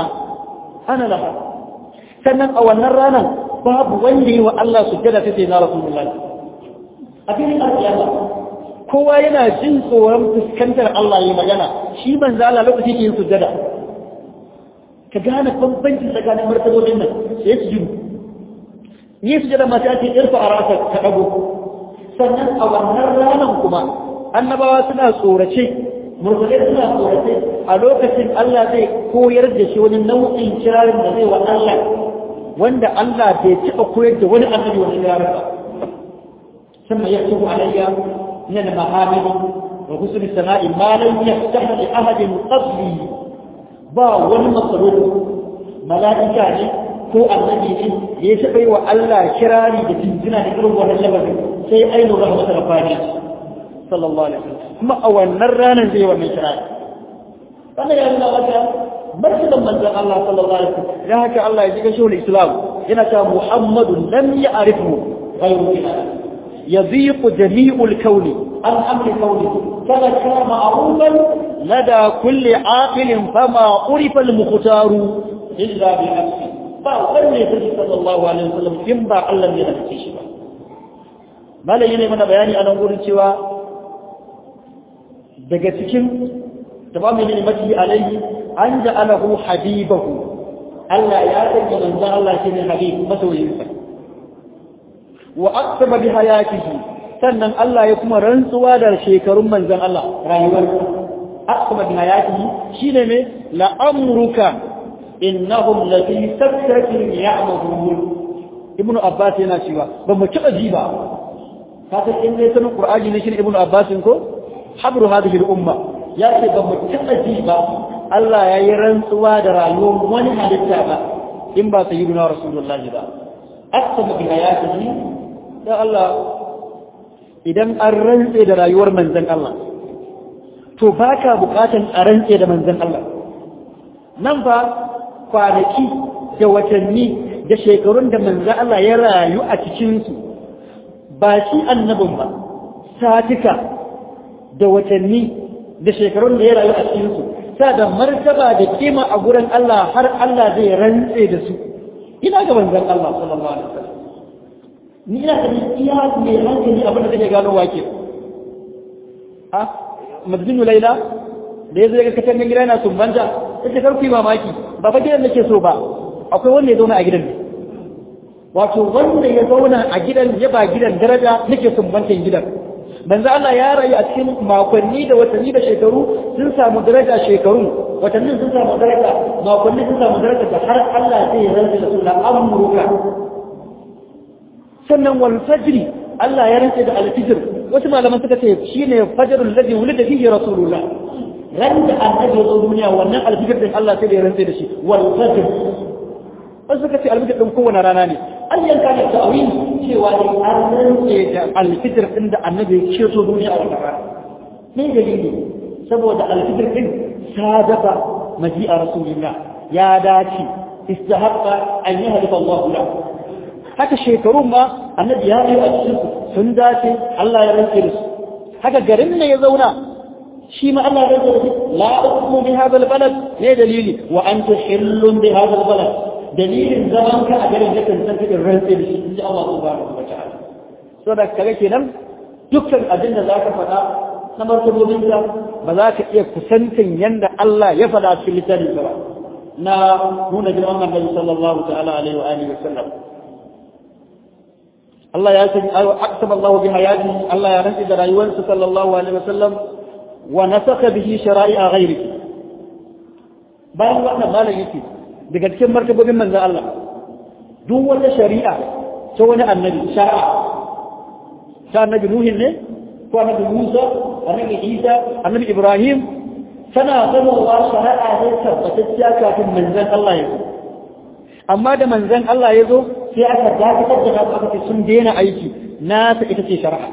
sannan a wannan ranar babu wanda yi wa Allah sujjada sai na rasulullah a filin alƙiyama kowa yana jin tsoron fuskantar Allah yi magana shi manzo Allah lokaci ke yin sujjada ka gane bambanci tsakanin martabobin nan sai ya sujudu ni sujjada ma ta ce irfa a rasa ka dago sannan a wannan ranar kuma annabawa suna tsorace mursalai suna tsorace a lokacin Allah zai koyar da shi wani nau'in kirarin da zai wa Allah wanda Allah bai taɓa koyar da wani annabi wani kirarin ba ثم يكتب علي من المحامد وحسن السماء ما لم يفتح لأحد قبلي با والمصروف ملائكة ko annabi ne ya taɓa yi wa Allah kirari da jinjina da irin wannan lamarin sai ainu rahmatar rabbani sallallahu alaihi wasallam kuma a wannan ranar zai wannan kirari wannan ya nuna wata martaban manzon Allah sallallahu alaihi wasallam dan haka Allah ya jiga shehul islam yana cewa muhammadun lam ya'rifu ghayru يضيق جميع الكون عن أمر كونه كما كان معروفا لدى كل عاقل فما عرف المختار إلا بنفسه فأغني صلى الله عليه وسلم ينبع الله من نفسه ما لا يني من بياني أنا أقول سوى دقتكم تمام نعمته عليه أن جعله حبيبه ألا يأتي من ذا الله كن حبيب مسوي ينفع وأقسم بحياته sannan Allah ya kuma rantsuwa da shekarun manzon Allah rayuwar aqsama bihayatihi shine me la amruka innahum lafi sakratin ya'mahun ibnu abbas yana cewa ba mu taba ji ba kaga in ne sanin qur'ani ne shine ibnu abbas ko habru hadhihi al-umma ya ce ba mu taba ji ba Allah ya yi rantsuwa da rayuwar wani halitta ba in ba sayyiduna rasulullahi ba aqsama bihayatihi ya Allah idan an rantse da rayuwar manzon Allah to baka bukatan a rantse da manzon Allah nan fa kwanaki da watanni da shekarun da manzon Allah ya rayu a cikin su ba shi annabin ba satika da watanni da shekarun da ya rayu a cikin su sa da martaba da kima a gurin Allah har Allah zai rantse da su ina ga manzon Allah sallallahu alaihi wasallam ni ina da iya mai hankali abin da kake gano wake a madinu laila da yazo ga katan gida yana sumbanta sai karku yi mamaki ba fa gidan nake so ba akwai wanda ya zauna a gidan ne wato wanda ya zauna a gidan ya ba gidan daraja nake sumbantan gidan manzo Allah ya rayu a cikin makonni da watanni da shekaru sun samu daraja shekaru watannin sun samu daraja makonni sun samu daraja da har Allah zai rantsa da sunna amruka sannan wal fajri Allah ya rantsa da al-fajr wasu malaman suka ce shine fajrul ladhi wulida fihi rasulullah ran da annabi zo duniya wannan al-fajr din Allah sai da ya rantsa da shi wal fajr wasu suka ce al-fajr din kowane rana ne an yanka da ta'awil cewa ne an rantsa da al-fajr din da annabi ya zo duniya a wannan rana ne dalili saboda al-fajr din sadaqa maji'a rasulullah ya dace istahaqqa an yahdifa Allah lahu haka shekarun ma annabi ya yi a cikin sun dace Allah ya rantsa da su haka garin ne ya zauna shi ma Allah ya rantsa da shi la uqsimu bi hadha albalad ne dalili wa anta hillun bi hadha albalad dalilin zaman ka a garin da kan san cikin rantsa da shi inji Allah subhanahu wa ta'ala so da kaga kenan dukkan abin da zaka faɗa na martabobinsa ba za ka iya kusantan yanda Allah ya faɗa cikin littafin ba na nuna girman Annabi sallallahu ta'ala alaihi wa alihi wasallam Allah ya ce aqsama Allah bi hayati Allah ya rantsi da rayuwarsa sallallahu alaihi wasallam wa nasakha bihi shara'i'a ghairihi bayan wannan malam yake daga cikin martabobin manzon Allah duk wata shari'a ta wani annabi shari'a ta annabi Nuh ne ko annabi Musa annabi Isa annabi Ibrahim tana zama shari'a ne tabbatacciya kafin manzon Allah ya zo amma da manzon Allah ya zo sai aka dakatar da aka ce sun daina aiki na ta ita ce shari'a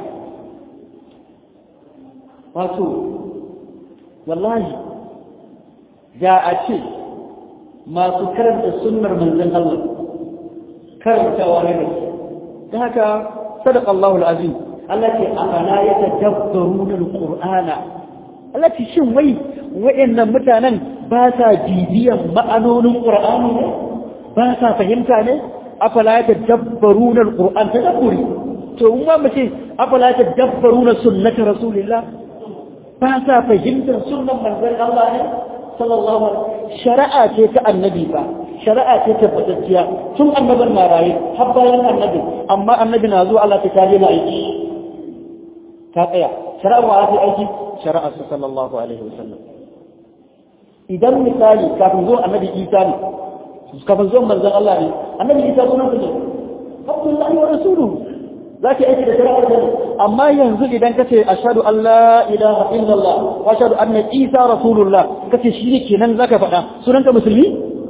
wato wallahi da a ce masu karanta sunnar manzon Allah karantawa ne da haka sadaqa Allahu al-azim Allah ce afala yatadabbaruna al-qur'ana Allah ce shin wai wayannan mutanen ba sa bibiyan ma'anonin qur'ani ne ba sa fahimta ne afala yatadabbaruna al-qur'an tadabburi to mun ba mu ce afala yatadabbaruna sunnata rasulillah ba sa fahimtar sunnan manzon Allah ne sallallahu alaihi shari'a ce ta annabi ba shari'a ce tabbatacciya tun annabin na raye har bayan annabi amma annabi na zuwa Allah ta kare na aiki ta tsaya shari'a wa ta aiki shari'a sallallahu alaihi wasallam idan misali kafin zuwa annabi Isa ne kafin zuwa manzon Allah ne annabi Isa sunan sa ne Abdullahi wa rasuluhu zaki aiki da shari'ar da amma yanzu idan kace ashhadu an la ilaha illallah wa ashhadu anna Isa rasulullah kace shi ne kenan zaka faɗa sunanka musulmi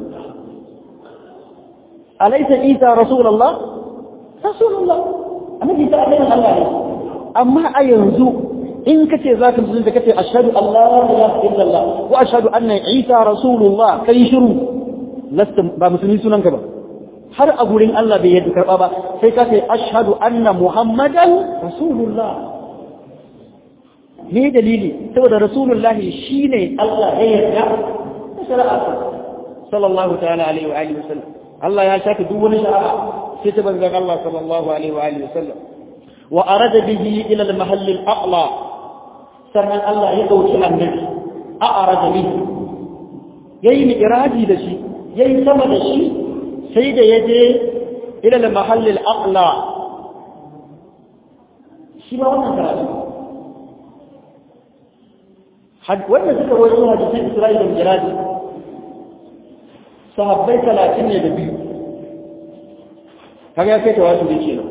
alaysa Isa rasulullah rasulullah annabi Isa annabi Allah ne amma a yanzu in kace zaka musulunta kace ashhadu an la ilaha illallah wa ashhadu anna Isa rasulullah kai shiru lasta ba musulmi sunanka ba har a gurin Allah bai yadda karba ba sai ka ce ashhadu anna muhammadan rasulullah ne dalili saboda rasulullah shine Allah ya yarda shari'a sallallahu ta'ala alaihi wa alihi wasallam Allah ya shaka duk wani shari'a sai ta banzan Allah sallallahu alaihi wa alihi wasallam wa arada bihi ila al-mahall al-a'la sannan Allah ya dauki annabi a arada bihi yayi mi'raji da shi yayi sama da shi sai da ya je ilal mahallin aqla shi ba wannan karatu wanda suka wajen hadisin Isra'ila da Miraji sahabbai 30 ne da biyu kaga ya kai tawasu da kenan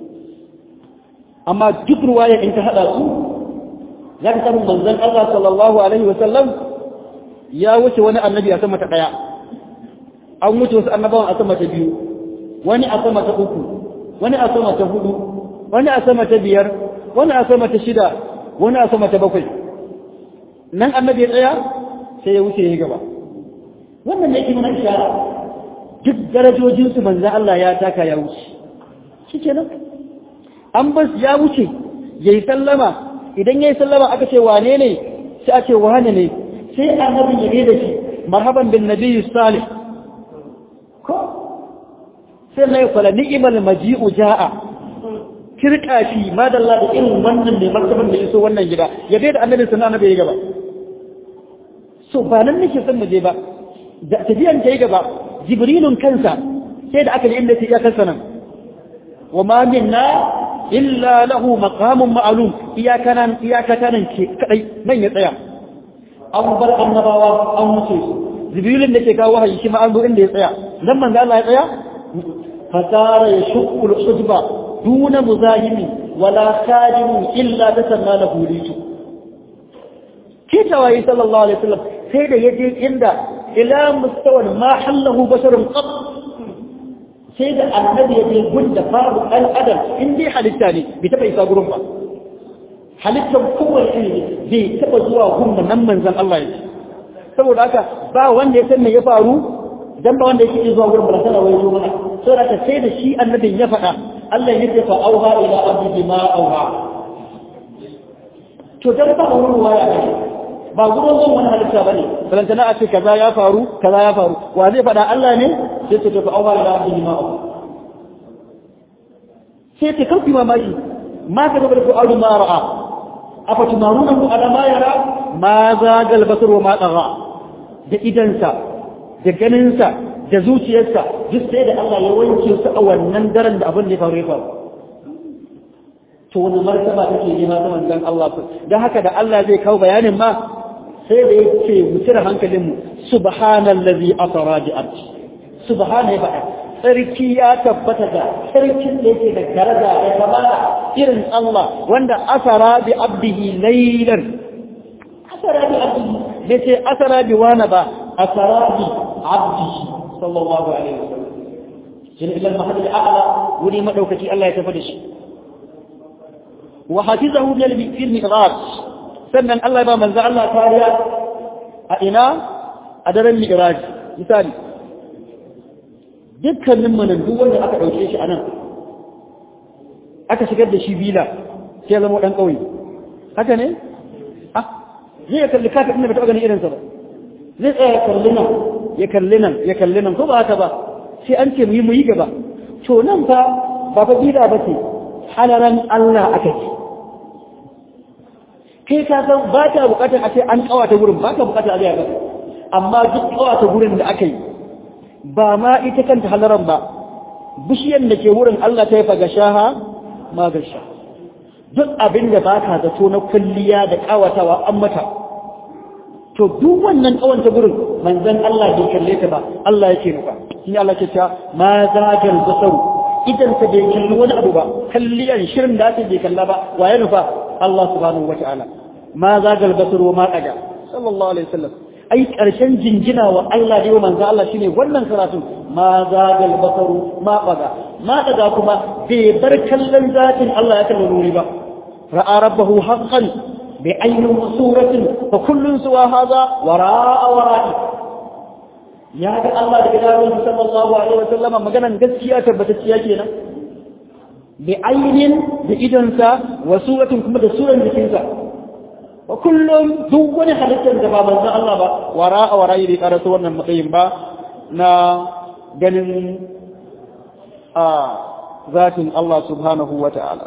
amma duk ruwaya in ka hada su ya ka samu manzon Allah sallallahu alaihi wasallam ya wuce wani annabi a sama ta daya an wuce wasu annabawan a sama ta biyu wani a sama ta uku wani a sama ta hudu wani a sama ta biyar wani a sama ta shida wani a sama ta bakwai nan annabi ya tsaya sai ya wuce ya gaba wannan ne kuma ishara duk darajojin su manzo Allah ya taka ya wuce shikenan an bas ya wuce yayi sallama idan yayi sallama aka ce wane ne sai ake wane ne sai annabi ya gaida shi marhaban bin nabiyyi salih sai na yi kwala ni'imar maji'u ja'a kirka shi madalla da irin wannan ne martaban da iso wannan gida ya bai da annabi sunna annabi ya gaba so ba nan nake son mu je ba da tafiyan ta yi gaba jibrilun kansa sai da aka yi inda ya kansa nan wa ma minna illa lahu maqamun ma'lum iyakanan ke kadai nan ya tsaya an bar annabawa an wuce su jibrilun da ke kawo wahayi shi ma an zo inda ya tsaya dan manzo Allah ya tsaya fasara yashqu al-hujba duna muzahimi wala khadim illa tasanna lahu ritu kitawayi sallallahu alaihi wasallam sai da yaje inda ila mustawan ma hallahu basharun qat sai da annabi yaje gunda babu al-adam indai halitta ne bai taba isa gurin ba halittar kowace ne bai taba zuwa gurin nan manzon Allah yake saboda haka ba wanda ya san me ya faru dan ba wanda yake zuwa gurin barakana wai zo mana saboda haka sai da shi annabin ya faɗa Allah ya ce fa auha ila abdi ma auha to dan ba wurin waya ne ba gurin zuwa wani halitta bane balantana a ce kaza ya faru wa zai faɗa Allah ne sai ce fa auha ila abdi ma auha sai ce kan mamaki ma ka gaba da fu'adu ma ra'a afatumarunahu ala ma yara ma zagal basar wa ma tagha da idansa da ganinsa da zuciyarsa duk sai da Allah ya wanke su a wannan daren da abin da ya faru to wani martaba take nema ta manzon Allah dan haka da Allah zai kawo bayanin ma sai da yake mutura hankalin mu subhanallazi asra bi abdi subhana ya faɗa sarki ya tabbata da sarkin da yake da daraja da kamala irin Allah wanda asara bi abdihi laylan asara bi abdihi bai ce asara bi wani ba asara bi abdihi sallallahu alaihi wasallam shin ila al-mahall al-a'la wuri madaukaki Allah ya tafi da shi wa hafizahu bil mi'raj sannan Allah ya ba manzo Allah kariya a ina a daren mi'raj misali dukkanin manan duk wanda aka dauke shi anan aka shigar da shi bila sai ya zama dan kauye haka ne zai kalli kafin inda bata gani irinsa ba zai tsaya ya kalli nan ko ba haka ba sai an ce mu yi gaba to nan fa ba fa bida ba ce halaran Allah aka ce kai ka san ba ta bukatar a ce an kawata gurin ba ka bukatar a ba amma duk kawata gurin da aka yi ba ma ita kanta halaran ba bishiyar da ke wurin Allah ta yi fagashaha magasha duk abin da ba ka zato na kulliya da kawatawa an mata to duk wannan kawanta gurin manzon Allah bai kalle ta ba Allah yake nufa shi Allah ke ta ma zagal basar idan ta bai kalli wani abu ba kalliyan shirin da ake bai kalla ba waye nufa Allah subhanahu wataala ma zagal basar wa ma daga sallallahu alaihi wasallam ai karshen jinjina wa Allah da manzon Allah shine wannan karatu ma zagal basar ma daga kuma bai bar kallon zatin Allah ya kalli nuri ba ra'a rabbahu haqqan بعين وصورة فكل سوى هذا وراء يا الله بكلامه صلى الله عليه وسلم مغنى gaskiya tabbatacciya kenan بعين بإذنسا وصورة كما da suran jikinsa wa kullum duk wani halittar da ba manzo Allah ba wara'a da karatu wannan matsayin ba na ganin zatin Allah subhanahu wa ta'ala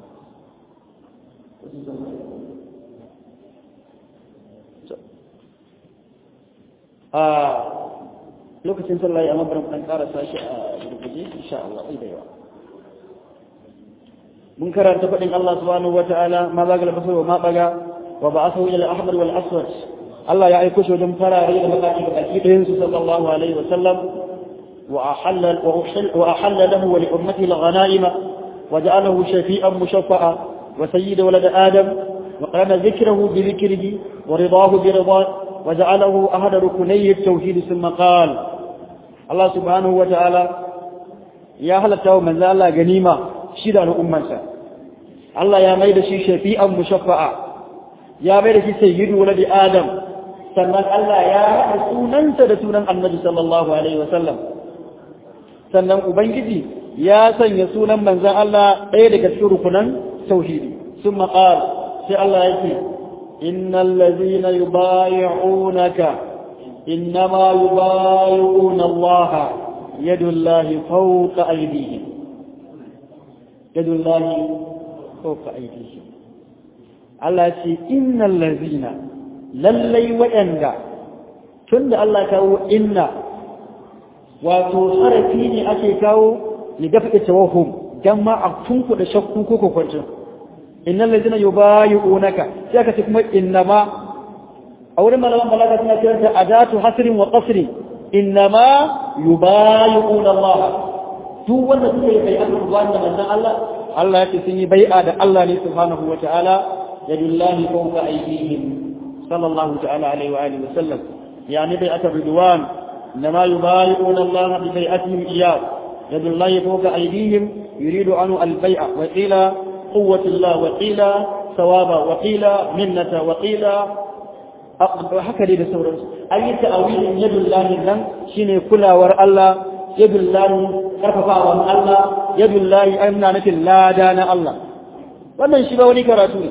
lokacin sallah ya mabarin ɗan ƙarasa shi a rubuce insha Allah da yawa mun karanta faɗin Allah subhanahu wa ta'ala ma zaga al-basar wa ma baga wa ba'athahu ila al-ahmar wal aswad Allah ya aiko shi wajen farare da bakaki da baki ɗayan su sallallahu alaihi wa sallam wa ahalla lahu wa li ummatihi al-ghanaima wa ja'alahu shafi'an mushaffa'a wa sayyida walad adam wa qala dhikrahu bi dhikrihi wa ridahu bi ridahu وجعله أحد ركني التوحيد ثم قال الله سبحانه وتعالى يا هل التو من ذا الله غنيمة شيدا لأمسا الله يا ميد شي شفيئا مشفعا يا ميد شي سيد ولد آدم sannan Allah ya haɗa sunansa da sunan Annabi sallallahu alaihi wasallam sannan ubangiji ya sanya sunan manzon Allah ɗaya daga cikin rukunan tauhidi sun qala sai Allah yake إن الذين يبايعونك إنما يبايعون الله يد الله فوق أيديهم يد الله فوق أيديهم الله يقول إن الذين للي وإنك تند الله كاو إن وتصرفيني أكي كاو لدفع التوهم جمع أكتنك لشكوك كنتم innal ladina yubayyi'unaka sai ka ce kuma innama a wurin malaman balaga suna cewa adatu hasrin wa qasrin innama yubayyi'una Allah duk wanda suka yi bai'a da wanda manzon Allah ya ce sun yi bai'a da Allah ne subhanahu wa ta'ala yadullahi fawqa aydihim sallallahu ta'ala alaihi wa alihi wa sallam yani bai'at ridwan innama yubayyi'una Allah bi bai'atihim iyyah yadullahi fawqa aydihim yuridu anhu al-bai'a wa qila قوة الله وقيل ثوابا وقيل منة وقيل هكذا لسورة أي تأويل يد الله لن شيني كلا ور الله يد الله رففا ور الله يد الله أمنا نفل لا دان الله ومن شبه ولي كراتوني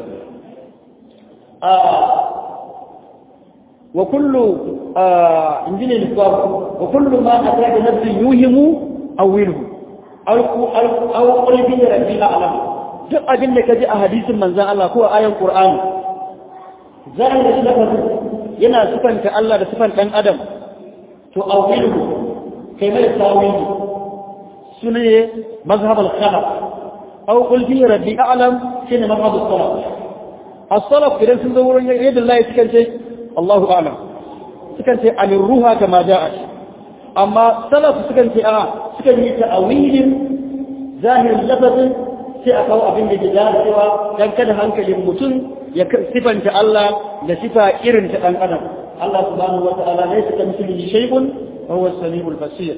وكل عندنا الإسباب وكل ما أتاك نفس يوهم أوله أو قلبي ربي أعلم duk abin da kaji a hadisin manzon Allah ko a ayan Qur'ani zahirin lafazin yana sifanta Allah da sifan dan adam to awilu kai mai tawili sunne mazhab al-khalaf aw qul fi rabbi a'lam shine mazhab as-salaf as-salaf idan sun zo wurin yadda Allah sukan ce Allahu a'lam sukan ce aniruha kama ja'at amma salaf sukan ce sukan yi ta'awilin zahirin lafazin sai a kawo abin da ke dacewa dan kada hankalin mutum ya sifanta Allah da sifa irin ta dan adam Allah subhanahu wa ta'ala laysa kamithlihi shay'un wa huwa as-sami'ul basir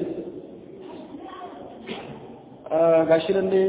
gashi nan ne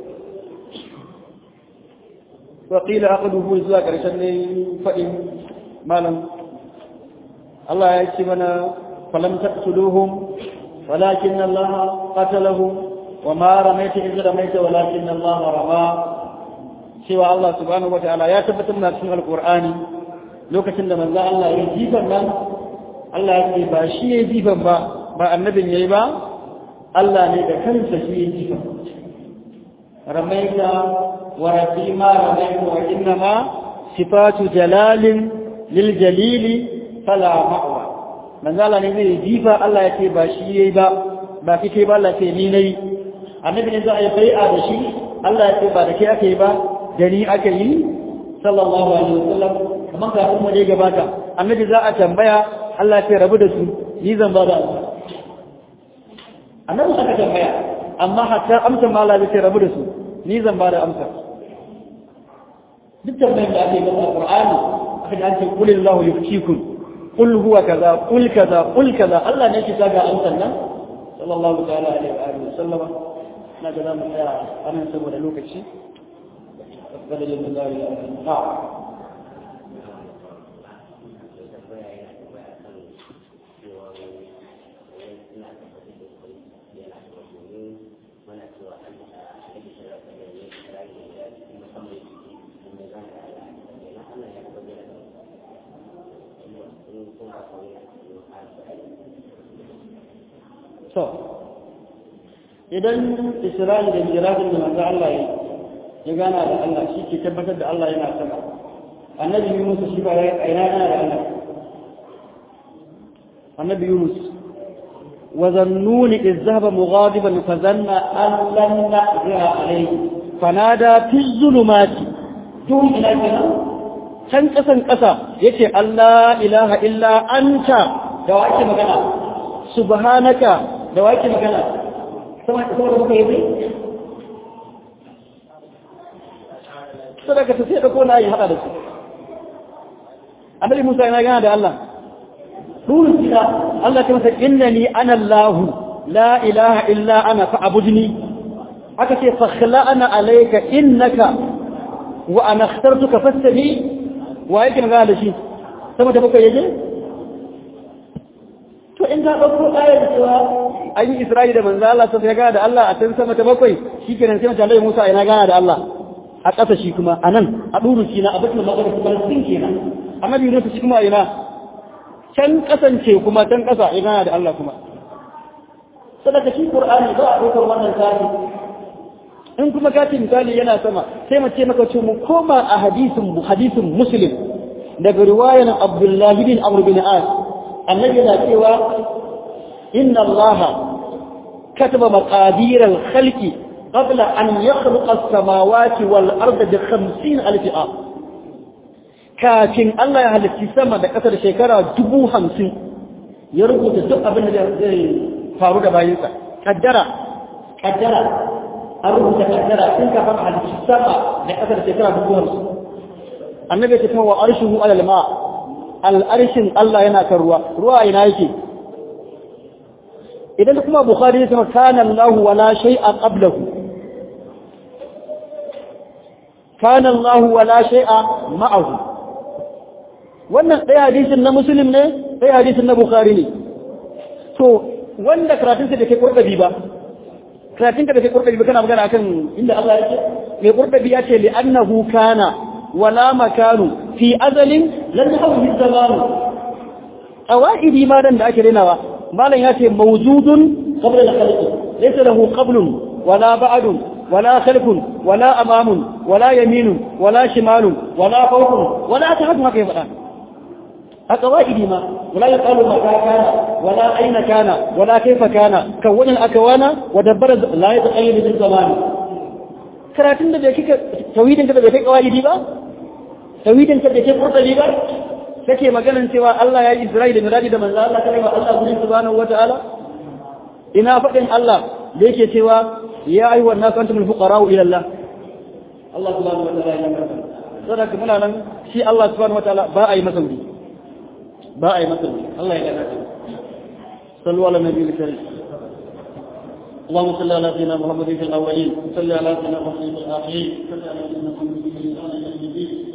wa qila aqduhu zuwa karshen ne fadin malam Allah ya ce mana falam taqtuluhum walakin Allah qatalahum وما رميت إذ رميت ولكن الله رمى سوى الله سبحانه وتعالى يا تبتمنا في القرآن لو كتن من ذا الله يجيبا من الله يجيبا شيء يجيبا با النبي يجيبا الله نيجا كنسا شيء يجيبا رميت ورسيما رميت وإنما صفات جلال للجليل فلا مأوى من ذا الله يجيبا الله يجيبا شيء يجيبا با في كيبا الله تينيني annabi ne za a yi bai'a da shi Allah ya ce ba da ke ake yi ba da ni ake yi sallallahu alaihi wasallam kamar ka kuma dai gabata annabi za a tambaya Allah ya ce rabu da su ni zan ba da amsa annabi aka tambaya amma hatta amsa ma Allah ya ce rabu da su ni zan ba da amsa duk tambayar da ake yi a Qur'ani aka ce an ce qulillahu yuftikum qul huwa kaza qul kaza qul kaza Allah ne ke ga amsan nan sallallahu ta'ala alaihi wa sallama na ga zamu tsaya anan saboda lokaci badalin da zai ha so idan Isra'ila da Mirajin da manzo Allah ya gana da Allah shi ke tabbatar da Allah yana sama annabi Yunus shi ba yana da Allah annabi Yunus wa zannuni iz zahaba mughadiban fa zanna an lan naqdira alayhi fanada fi zulumati tun ila kana can kasan kasa yace Allah ilaha illa anta da wake magana subhanaka da wake magana sama da muka yi sadaka ta sai da kona yi hada da su annabi Musa yana gana da Allah dole kida Allah ta masa innani ana Allah la ilaha illa ana fa'budni aka ce fakhla'ana alayka innaka wa ana ikhtartuka fastabi wa yake magana da shi sama da muka yaje to in ka dauko ayar cewa an yi Isra'ila da manzo Allah sai ya gana da Allah a can sama ta bakwai shikenan sai mutane Musa yana gana da Allah a ƙasa shi kuma anan a duru shi na abatul magana kuma sun kenan annabi Yunus shi kuma ina can kasance kuma can ƙasa ya gana da Allah kuma sadaka shi Qur'ani ba a dokar wannan tsari in kuma ka ce misali yana sama sai mu ce maka ce mu koma a hadisin Muslim daga riwayan Abdullah bin Amr bin As annabi yana cewa inna Allah kataba maqadir al-khalqi qabla an yakhluqa as-samawati wal arda bi 50,000 am kafin Allah ya halitta sama da ƙasa da shekara 50,000 ya rubuta duk abin da zai faru da bayinsa kaddara an rubuta kaddara tun kafin halitta sama da ƙasa da shekara 50,000 annabi ya ce kuma wa arshuhu alal ma al-arshin Allah yana kan ruwa ina yake idan kuma Bukhari ya ce kana Allah wala shay'a qablahu kana Allah wala shay'a ma'ahu wannan ɗaya hadisin na Muslim ne ɗaya hadisin na Bukhari ne to wanda karatunsa da ke kurdabi ba karatunka da ke kurdabi ba kana magana akan inda Allah ya ce mai kurdabi ya ce li annahu kana wala makanu fi azalin lan hawli zaman qawaidi ma dan da ake renawa malam ya ce mawjudun qabla al-khalq laysa lahu qablun wala ba'dun ولا خلف ولا أمام ولا يمين ولا شمال ولا فوق ولا تحت كيف الآن أقوائد ما ولا يقال متى كان ولا أين كان ولا كيف كان كون الأكوان ودبر لا يتقيد بالزمان karatun da bai kika tauhidin ka da bai kai kawaidi ba tauhidin ka da ke qur'ani ba kake maganan cewa Allah ya yi Isra'i da Miraji da manzo Allah kai wa Allah gurin subhanahu wataala ina fadin Allah da yake cewa ya ayyuhan nasu antumul fuqara'u ila Allah Allah subhanahu wataala ya karanta sadaka muna nan shi Allah subhanahu wataala ba a yi masa wuri ba a yi masa wuri Allah ya karanta sallu ala nabiyil karim اللهم صل على سيدنا محمد في الاولين وصل على سيدنا محمد في الاخرين وصل على سيدنا محمد في الاخرين